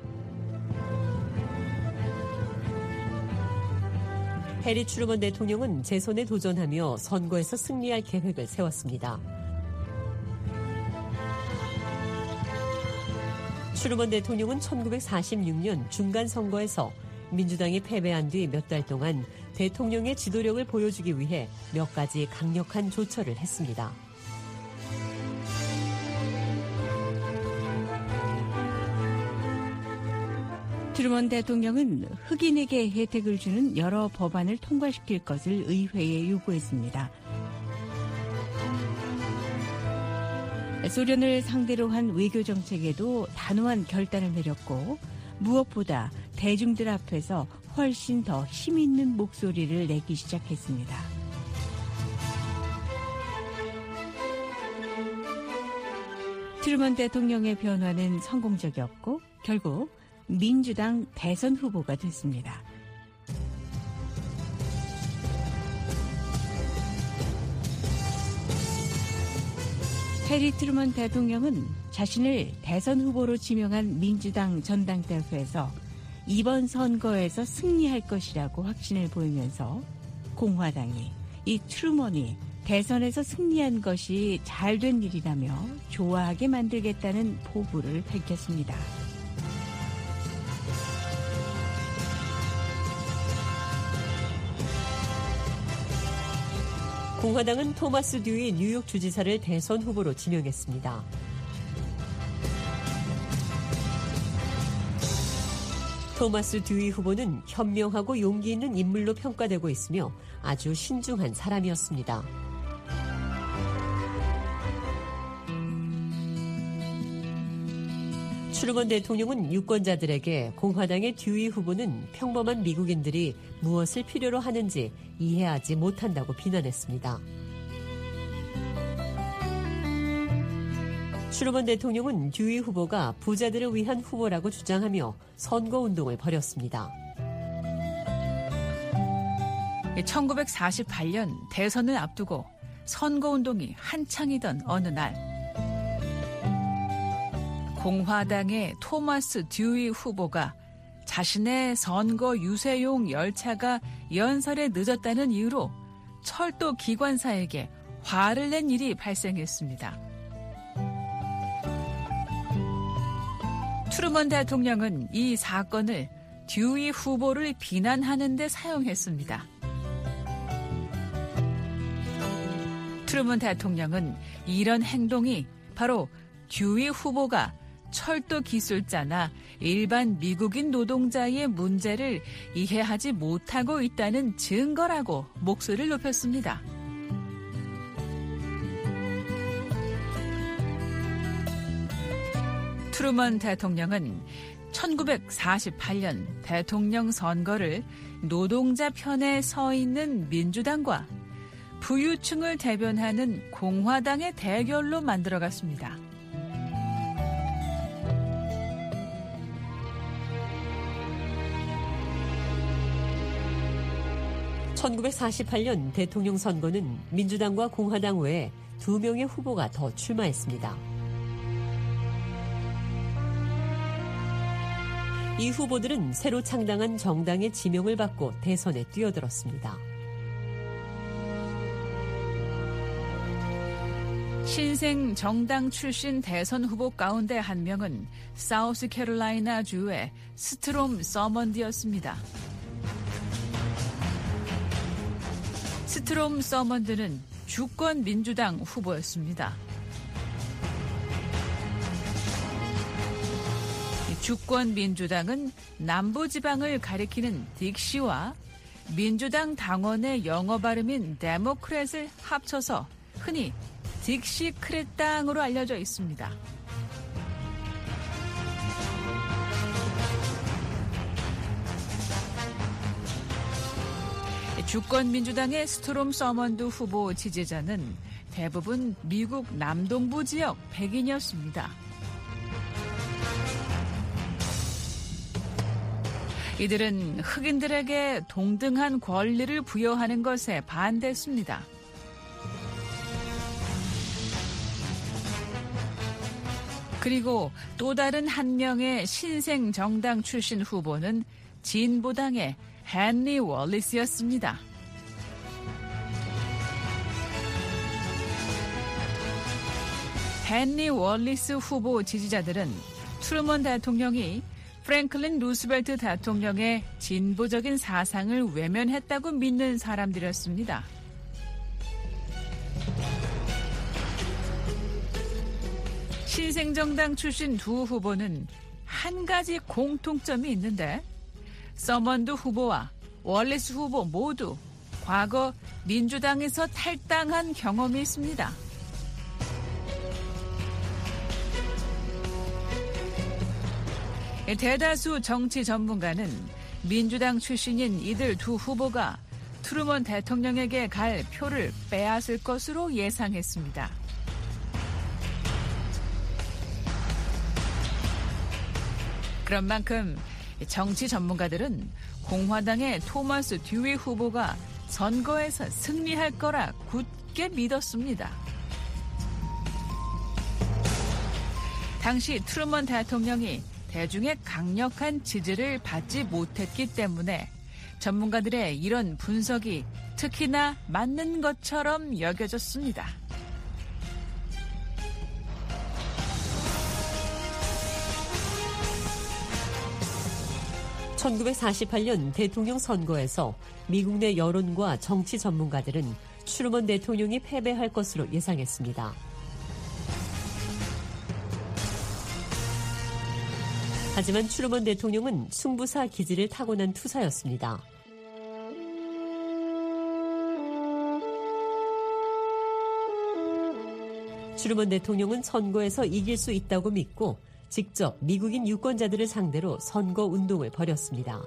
해리 트루먼 대통령은 재선에 도전하며 선거에서 승리할 계획을 세웠습니다. 트루먼 대통령은 1946년 중간선거에서 민주당이 패배한 뒤 몇 달 동안 대통령의 지도력을 보여주기 위해 몇 가지 강력한 조처를 했습니다. 트루먼 대통령은 흑인에게 혜택을 주는 여러 법안을 통과시킬 것을 의회에 요구했습니다. 소련을 상대로 한 외교 정책에도 단호한 결단을 내렸고 무엇보다 대중들 앞에서 훨씬 더 힘 있는 목소리를 내기 시작했습니다. 트루먼 대통령의 변화는 성공적이었고 결국 민주당 대선 후보가 됐습니다. 해리 트루먼 대통령은 자신을 대선 후보로 지명한 민주당 전당대회에서 이번 선거에서 승리할 것이라고 확신을 보이면서 공화당이 이 트루먼이 대선에서 승리한 것이 잘된 일이라며 좋아하게 만들겠다는 포부를 밝혔습니다. 공화당은 토마스 듀이 뉴욕 주지사를 대선 후보로 지명했습니다. 토마스 듀이 후보는 현명하고 용기 있는 인물로 평가되고 있으며 아주 신중한 사람이었습니다. 트루먼 대통령은 유권자들에게 공화당의 듀이 후보는 평범한 미국인들이 무엇을 필요로 하는지 이해하지 못한다고 비난했습니다. 트루먼 대통령은 듀이 후보가 부자들을 위한 후보라고 주장하며 선거운동을 벌였습니다. 1948년 대선을 앞두고 선거운동이 한창이던 어느 날 공화당의 토마스 듀이 후보가 자신의 선거 유세용 열차가 연설에 늦었다는 이유로 철도 기관사에게 화를 낸 일이 발생했습니다. 트루먼 대통령은 이 사건을 듀이 후보를 비난하는 데 사용했습니다. 트루먼 대통령은 이런 행동이 바로 듀이 후보가 철도 기술자나 일반 미국인 노동자의 문제를 이해하지 못하고 있다는 증거라고 목소리를 높였습니다. 트루먼 대통령은 1948년 대통령 선거를 노동자 편에 서 있는 민주당과 부유층을 대변하는 공화당의 대결로 만들어갔습니다. 1948년 대통령 선거는 민주당과 공화당 외에 2명의 후보가 더 출마했습니다. 이 후보들은 새로 창당한 정당의 지명을 받고 대선에 뛰어들었습니다. 신생 정당 출신 대선 후보 가운데 한 명은 사우스캐롤라이나 주의 스트롬 서먼드였습니다. 스트롬 서먼드는 주권 민주당 후보였습니다. 주권 민주당은 남부지방을 가리키는 딕시와 민주당 당원의 영어 발음인 데모크렛을 합쳐서 흔히 딕시크렛당으로 알려져 있습니다. 주권민주당의 스트롬 서먼드 후보 지지자는 대부분 미국 남동부 지역 백인이었습니다. 이들은 흑인들에게 동등한 권리를 부여하는 것에 반대했습니다. 그리고 또 다른 한 명의 신생 정당 출신 후보는 진보당의 헨리 월리스였습니다. 헨리 월리스 후보 지지자들은 트루먼 대통령이 프랭클린 루스벨트 대통령의 진보적인 사상을 외면했다고 믿는 사람들이었습니다. 신생정당 출신 두 후보는 한 가지 공통점이 있는데 서먼드 후보와 월리스 후보 모두 과거 민주당에서 탈당한 경험이 있습니다. 대다수 정치 전문가는 민주당 출신인 이들 두 후보가 트루먼 대통령에게 갈 표를 빼앗을 것으로 예상했습니다. 그런 만큼 정치 전문가들은 공화당의 토마스 듀이 후보가 선거에서 승리할 거라 굳게 믿었습니다. 당시 트루먼 대통령이 대중의 강력한 지지를 받지 못했기 때문에 전문가들의 이런 분석이 특히나 맞는 것처럼 여겨졌습니다. (1948년) 대통령 선거에서 미국 내 여론과 정치 전문가들은 트루먼 대통령이 패배할 것으로 예상했습니다. 하지만 트루먼 대통령은 승부사 기질을 타고난 투사였습니다. 트루먼 대통령은 선거에서 이길 수 있다고 믿고 직접 미국인 유권자들을 상대로 선거 운동을 벌였습니다.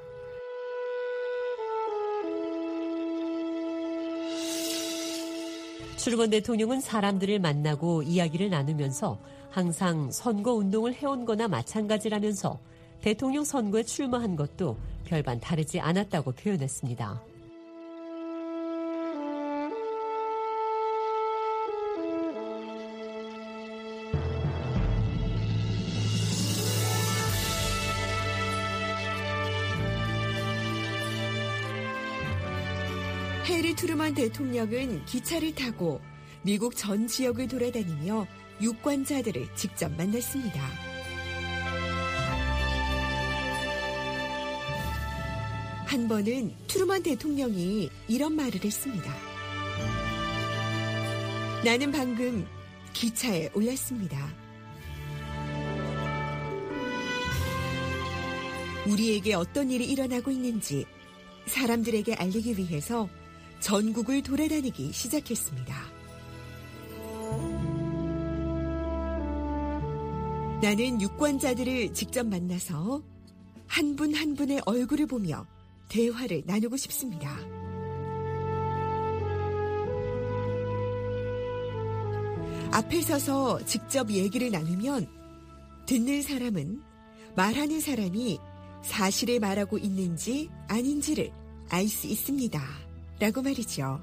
트루먼 대통령은 사람들을 만나고 이야기를 나누면서 항상 선거 운동을 해온 거나 마찬가지라면서 대통령 선거에 출마한 것도 별반 다르지 않았다고 표현했습니다. 해리 트루먼 대통령은 기차를 타고 미국 전 지역을 돌아다니며 유권자들을 직접 만났습니다. 한 번은 트루먼 대통령이 이런 말을 했습니다. 나는 방금 기차에 올랐습니다. 우리에게 어떤 일이 일어나고 있는지 사람들에게 알리기 위해서 전국을 돌아다니기 시작했습니다. 나는 유권자들을 직접 만나서 한 분 한 분의 얼굴을 보며 대화를 나누고 싶습니다. 앞에 서서 직접 얘기를 나누면 듣는 사람은 말하는 사람이 사실을 말하고 있는지 아닌지를 알 수 있습니다. 라고 말이죠.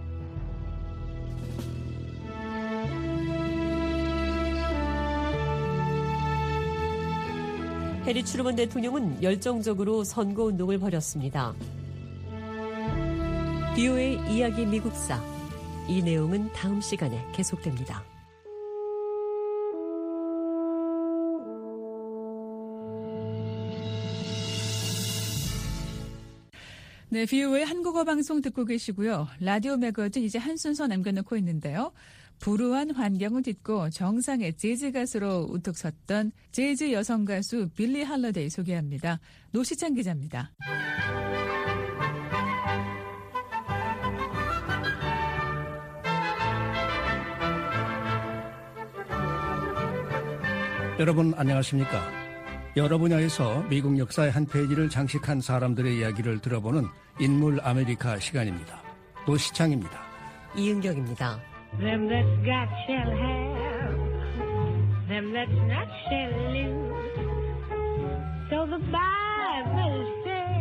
해리 트루먼 대통령은 열정적으로 선거운동을 벌였습니다. VOA 이야기 미국사. 이 내용은 다음 시간에 계속됩니다. 네, VOA 한국어 방송 듣고 계시고요. 라디오 매거진 이제 한 순서 남겨놓고 있는데요. 불우한 환경을 딛고 정상의 재즈 가수로 우뚝 섰던 재즈 여성 가수 빌리 할러데이 소개합니다. 노시찬 기자입니다. 여러분 안녕하십니까? 여러 분야에서 미국 역사의 한 페이지를 장식한 사람들의 이야기를 들어보는 인물 아메리카 시간입니다. 노시창입니다. 이은경입니다. Them that's got shall have, them that's not shall lose. So the Bible says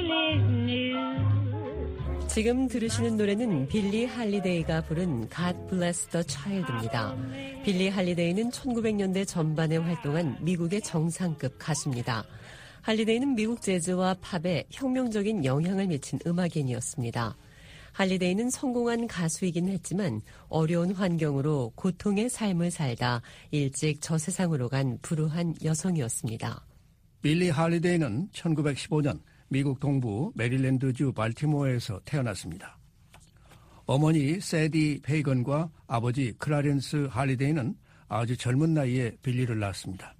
지금 들으시는 노래는 빌리 할리데이가 부른 God Bless the Child입니다. 빌리 할리데이는 1900년대 전반에 활동한 미국의 정상급 가수입니다. 할리데이는 미국 재즈와 팝에 혁명적인 영향을 미친 음악인이었습니다. 할리데이는 성공한 가수이긴 했지만 어려운 환경으로 고통의 삶을 살다 일찍 저 세상으로 간 불우한 여성이었습니다. 빌리 할리데이는 1915년 미국 동부 메릴랜드주 발티모어에서 태어났습니다. 어머니 세디 페이건과 아버지 클라렌스 할리데이는 아주 젊은 나이에 빌리를 낳았습니다.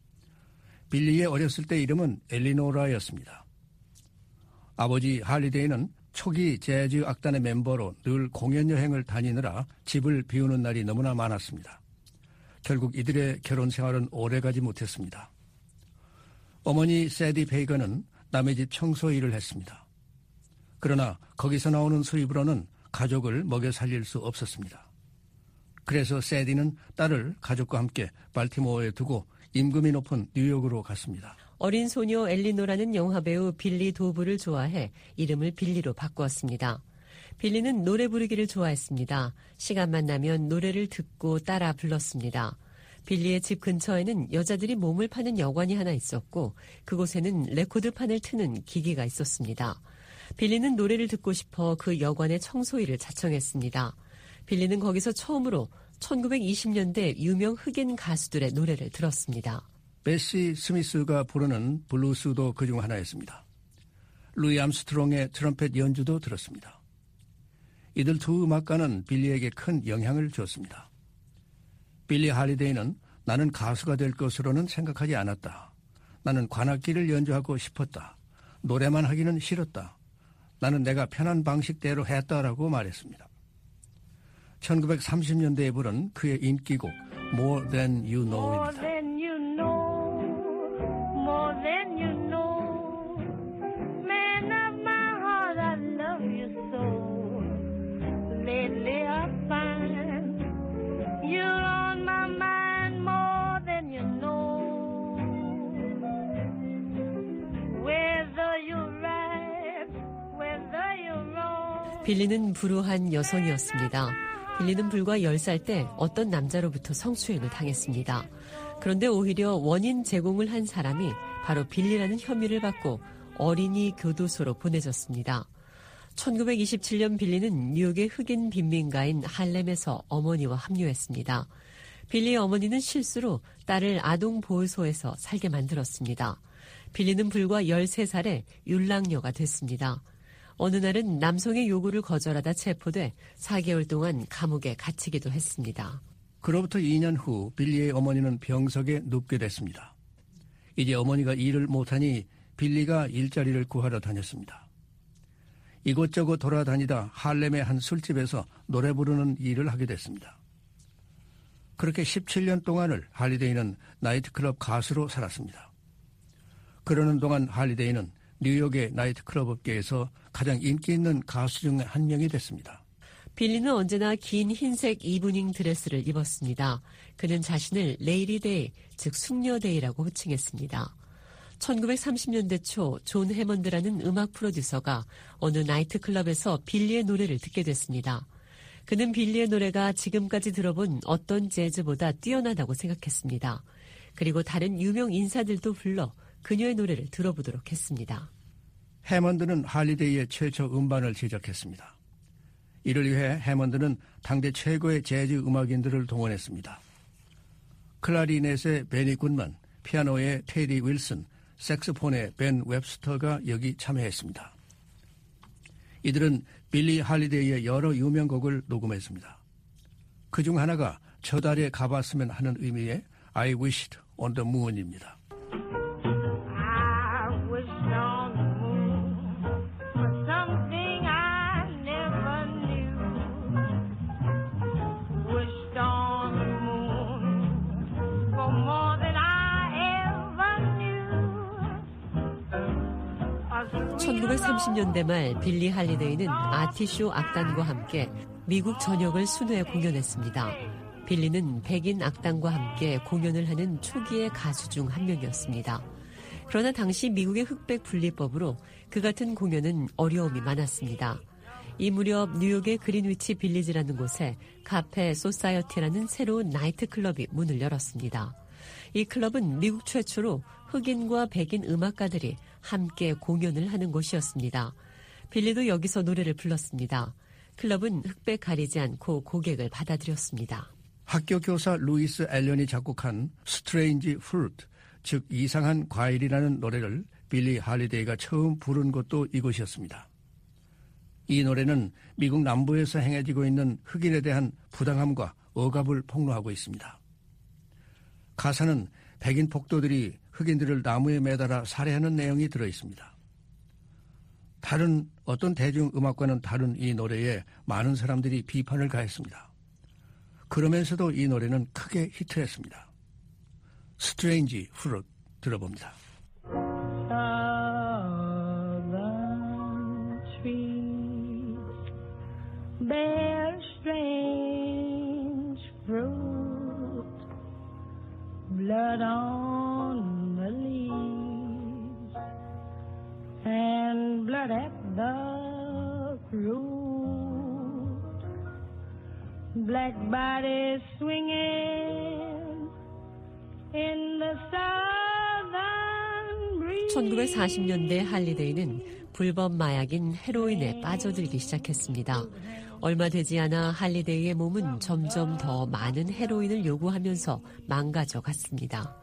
빌리의 어렸을 때 이름은 엘리노라였습니다. 아버지 할리데이는 초기 재즈 악단의 멤버로 늘 공연 여행을 다니느라 집을 비우는 날이 너무나 많았습니다. 결국 이들의 결혼 생활은 오래가지 못했습니다. 어머니 세디 페이건은 남의 집 청소 일을 했습니다. 그러나 거기서 나오는 수입으로는 가족을 먹여 살릴 수 없었습니다. 그래서 세디는 딸을 가족과 함께 발티모어에 두고 임금이 높은 뉴욕으로 갔습니다. 어린 소녀 엘리노라는 영화배우 빌리 도브를 좋아해 이름을 빌리로 바꾸었습니다. 빌리는 노래 부르기를 좋아했습니다. 시간만 나면 노래를 듣고 따라 불렀습니다. 빌리의 집 근처에는 여자들이 몸을 파는 여관이 하나 있었고 그곳에는 레코드판을 트는 기기가 있었습니다. 빌리는 노래를 듣고 싶어 그 여관의 청소일을 자청했습니다. 빌리는 거기서 처음으로 1920년대 유명 흑인 가수들의 노래를 들었습니다. 베시 스미스가 부르는 블루스도 그중 하나였습니다. 루이 암스트롱의 트럼펫 연주도 들었습니다. 이들 두 음악가는 빌리에게 큰 영향을 줬습니다. 빌리 할리데이는 나는 가수가 될 것으로는 생각하지 않았다. 나는 관악기를 연주하고 싶었다. 노래만 하기는 싫었다. 나는 내가 편한 방식대로 했다라고 말했습니다. 1930년대에 부른 그의 인기곡 More Than You Know입니다. 빌리는 불우한 여성이었습니다. 빌리는 불과 10살 때 어떤 남자로부터 성추행을 당했습니다. 그런데 오히려 원인 제공을 한 사람이 바로 빌리라는 혐의를 받고 어린이 교도소로 보내졌습니다. 1927년 빌리는 뉴욕의 흑인 빈민가인 할렘에서 어머니와 합류했습니다. 빌리의 어머니는 실수로 딸을 아동보호소에서 살게 만들었습니다. 빌리는 불과 13살에 율랑녀가 됐습니다. 어느 날은 남성의 요구를 거절하다 체포돼 4개월 동안 감옥에 갇히기도 했습니다. 그로부터 2년 후 빌리의 어머니는 병석에 눕게 됐습니다. 이제 어머니가 일을 못하니 빌리가 일자리를 구하러 다녔습니다. 이곳저곳 돌아다니다 할렘의 한 술집에서 노래 부르는 일을 하게 됐습니다. 그렇게 17년 동안을 할리데이는 나이트클럽 가수로 살았습니다. 그러는 동안 할리데이는 뉴욕의 나이트클럽 업계에서 가장 인기 있는 가수 중 한 명이 됐습니다. 빌리는 언제나 긴 흰색 이브닝 드레스를 입었습니다. 그는 자신을 레이디데이, 즉 숙녀데이라고 호칭했습니다. 1930년대 초 존 해먼드라는 음악 프로듀서가 어느 나이트클럽에서 빌리의 노래를 듣게 됐습니다. 그는 빌리의 노래가 지금까지 들어본 어떤 재즈보다 뛰어나다고 생각했습니다. 그리고 다른 유명 인사들도 불러 그녀의 노래를 들어보도록 했습니다. 해먼드는 할리데이의 최초 음반을 제작했습니다. 이를 위해 해먼드는 당대 최고의 재즈 음악인들을 동원했습니다. 클라리넷의 베니 굿만, 피아노의 테디 윌슨, 색소폰의 벤 웹스터가 여기 참여했습니다. 이들은 빌리 할리데이의 여러 유명곡을 녹음했습니다. 그중 하나가 저 달에 가봤으면 하는 의미의 I wished on the moon입니다. (1930년대) 말 빌리 할리데이는 아티쇼 악단과 함께 미국 전역을 순회 공연했습니다. 빌리는 백인 악단과 함께 공연을 하는 초기의 가수 중 한 명이었습니다. 그러나 당시 미국의 흑백 분리법으로 그 같은 공연은 어려움이 많았습니다. 이 무렵 뉴욕의 그린위치 빌리지라는 곳에 카페 소사이어티라는 새로운 나이트클럽이 문을 열었습니다. 이 클럽은 미국 최초로 흑인과 백인 음악가들이 함께 공연을 하는 곳이었습니다. 빌리도 여기서 노래를 불렀습니다. 클럽은 흑백 가리지 않고 고객을 받아들였습니다. 학교 교사 루이스 앨런이 작곡한 스트레인지 프루트, 즉 이상한 과일이라는 노래를 빌리 할리데이가 처음 부른 곳도 이곳이었습니다. 이 노래는 미국 남부에서 행해지고 있는 흑인에 대한 부당함과 억압을 폭로하고 있습니다. 가사는 백인 폭도들이 흑인들을 나무에 매달아 살해하는 내용이 들어있습니다. 다른 어떤 대중음악과는 다른 이 노래에 많은 사람들이 비판을 가했습니다. 그러면서도 이 노래는 크게 히트했습니다. 스트레인지 프루트 들어봅니다. Bear strange fruit, blood on the leaves, and blood at the root. Black bodies swinging in the southern breeze. 1940년대 할리데이는 불법 마약인 헤로인에 빠져들기 시작했습니다. 얼마 되지 않아 할리데이의 몸은 점점 더 많은 헤로인을 요구하면서 망가져 갔습니다.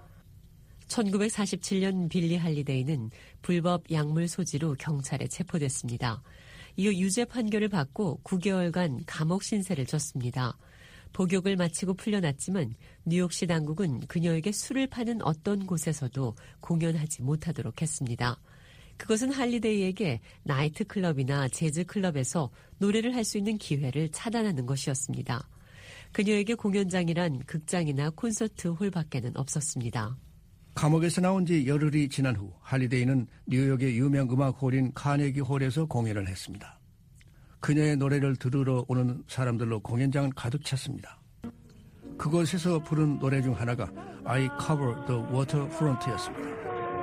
1947년 빌리 할리데이는 불법 약물 소지로 경찰에 체포됐습니다. 이후 유죄 판결을 받고 9개월간 감옥 신세를 졌습니다. 복역을 마치고 풀려났지만 뉴욕시 당국은 그녀에게 술을 파는 어떤 곳에서도 공연하지 못하도록 했습니다. 그것은 할리데이에게 나이트클럽이나 재즈클럽에서 노래를 할 수 있는 기회를 차단하는 것이었습니다. 그녀에게 공연장이란 극장이나 콘서트 홀밖에는 없었습니다. 감옥에서 나온 지 열흘이 지난 후 할리데이는 뉴욕의 유명 음악홀인 카네기 홀에서 공연을 했습니다. 그녀의 노래를 들으러 오는 사람들로 공연장은 가득 찼습니다. 그곳에서 부른 노래 중 하나가 I Cover the Waterfront였습니다.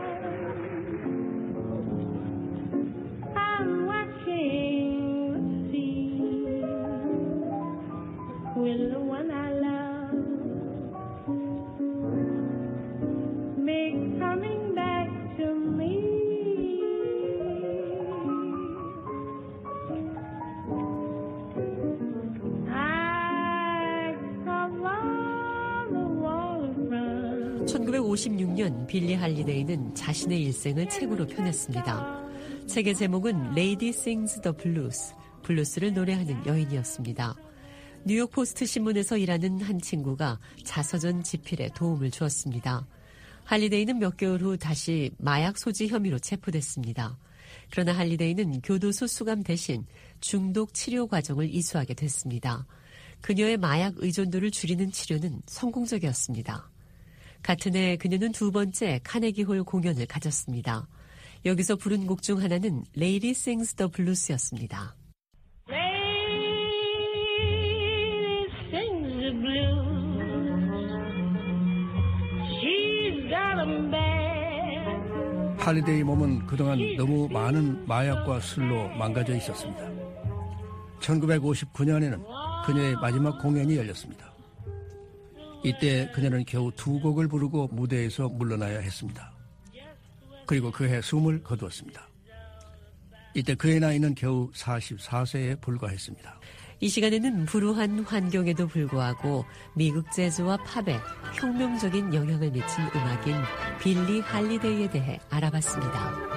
(1956년) 빌리 할리데이는 자신의 일생을 책으로 펴냈습니다. 책의 제목은 Lady Sings the Blues, 블루스를 노래하는 여인이었습니다. 뉴욕 포스트 신문에서 일하는 한 친구가 자서전 집필에 도움을 주었습니다. 할리데이는 몇 개월 후 다시 마약 소지 혐의로 체포됐습니다. 그러나 할리데이는 교도소 수감 대신 중독 치료 과정을 이수하게 됐습니다. 그녀의 마약 의존도를 줄이는 치료는 성공적이었습니다. 같은 해 그녀는 두 번째 카네기홀 공연을 가졌습니다. 여기서 부른 곡 중 하나는 Lady Sings the Blues였습니다. Lady sings the blues. She's got 'em bad. 할리데이 몸은 그동안 너무 많은 마약과 술로 망가져 있었습니다. 1959년에는 그녀의 마지막 공연이 열렸습니다. 이때 그녀는 겨우 2곡을 부르고 무대에서 물러나야 했습니다. 그리고 그해 숨을 거두었습니다. 이때 그의 나이는 겨우 44세에 불과했습니다. 이 시간에는 불우한 환경에도 불구하고 미국 재즈와 팝에 혁명적인 영향을 미친 음악인 빌리 할리데이에 대해 알아봤습니다.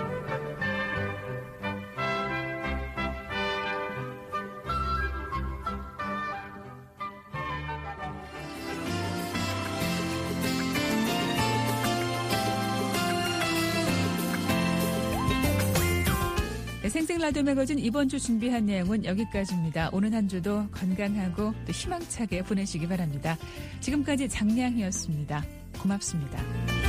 생생라디오 매거진 이번 주 준비한 내용은 여기까지입니다. 오늘 한 주도 건강하고 또 희망차게 보내시기 바랍니다. 지금까지 장량희였습니다. 고맙습니다.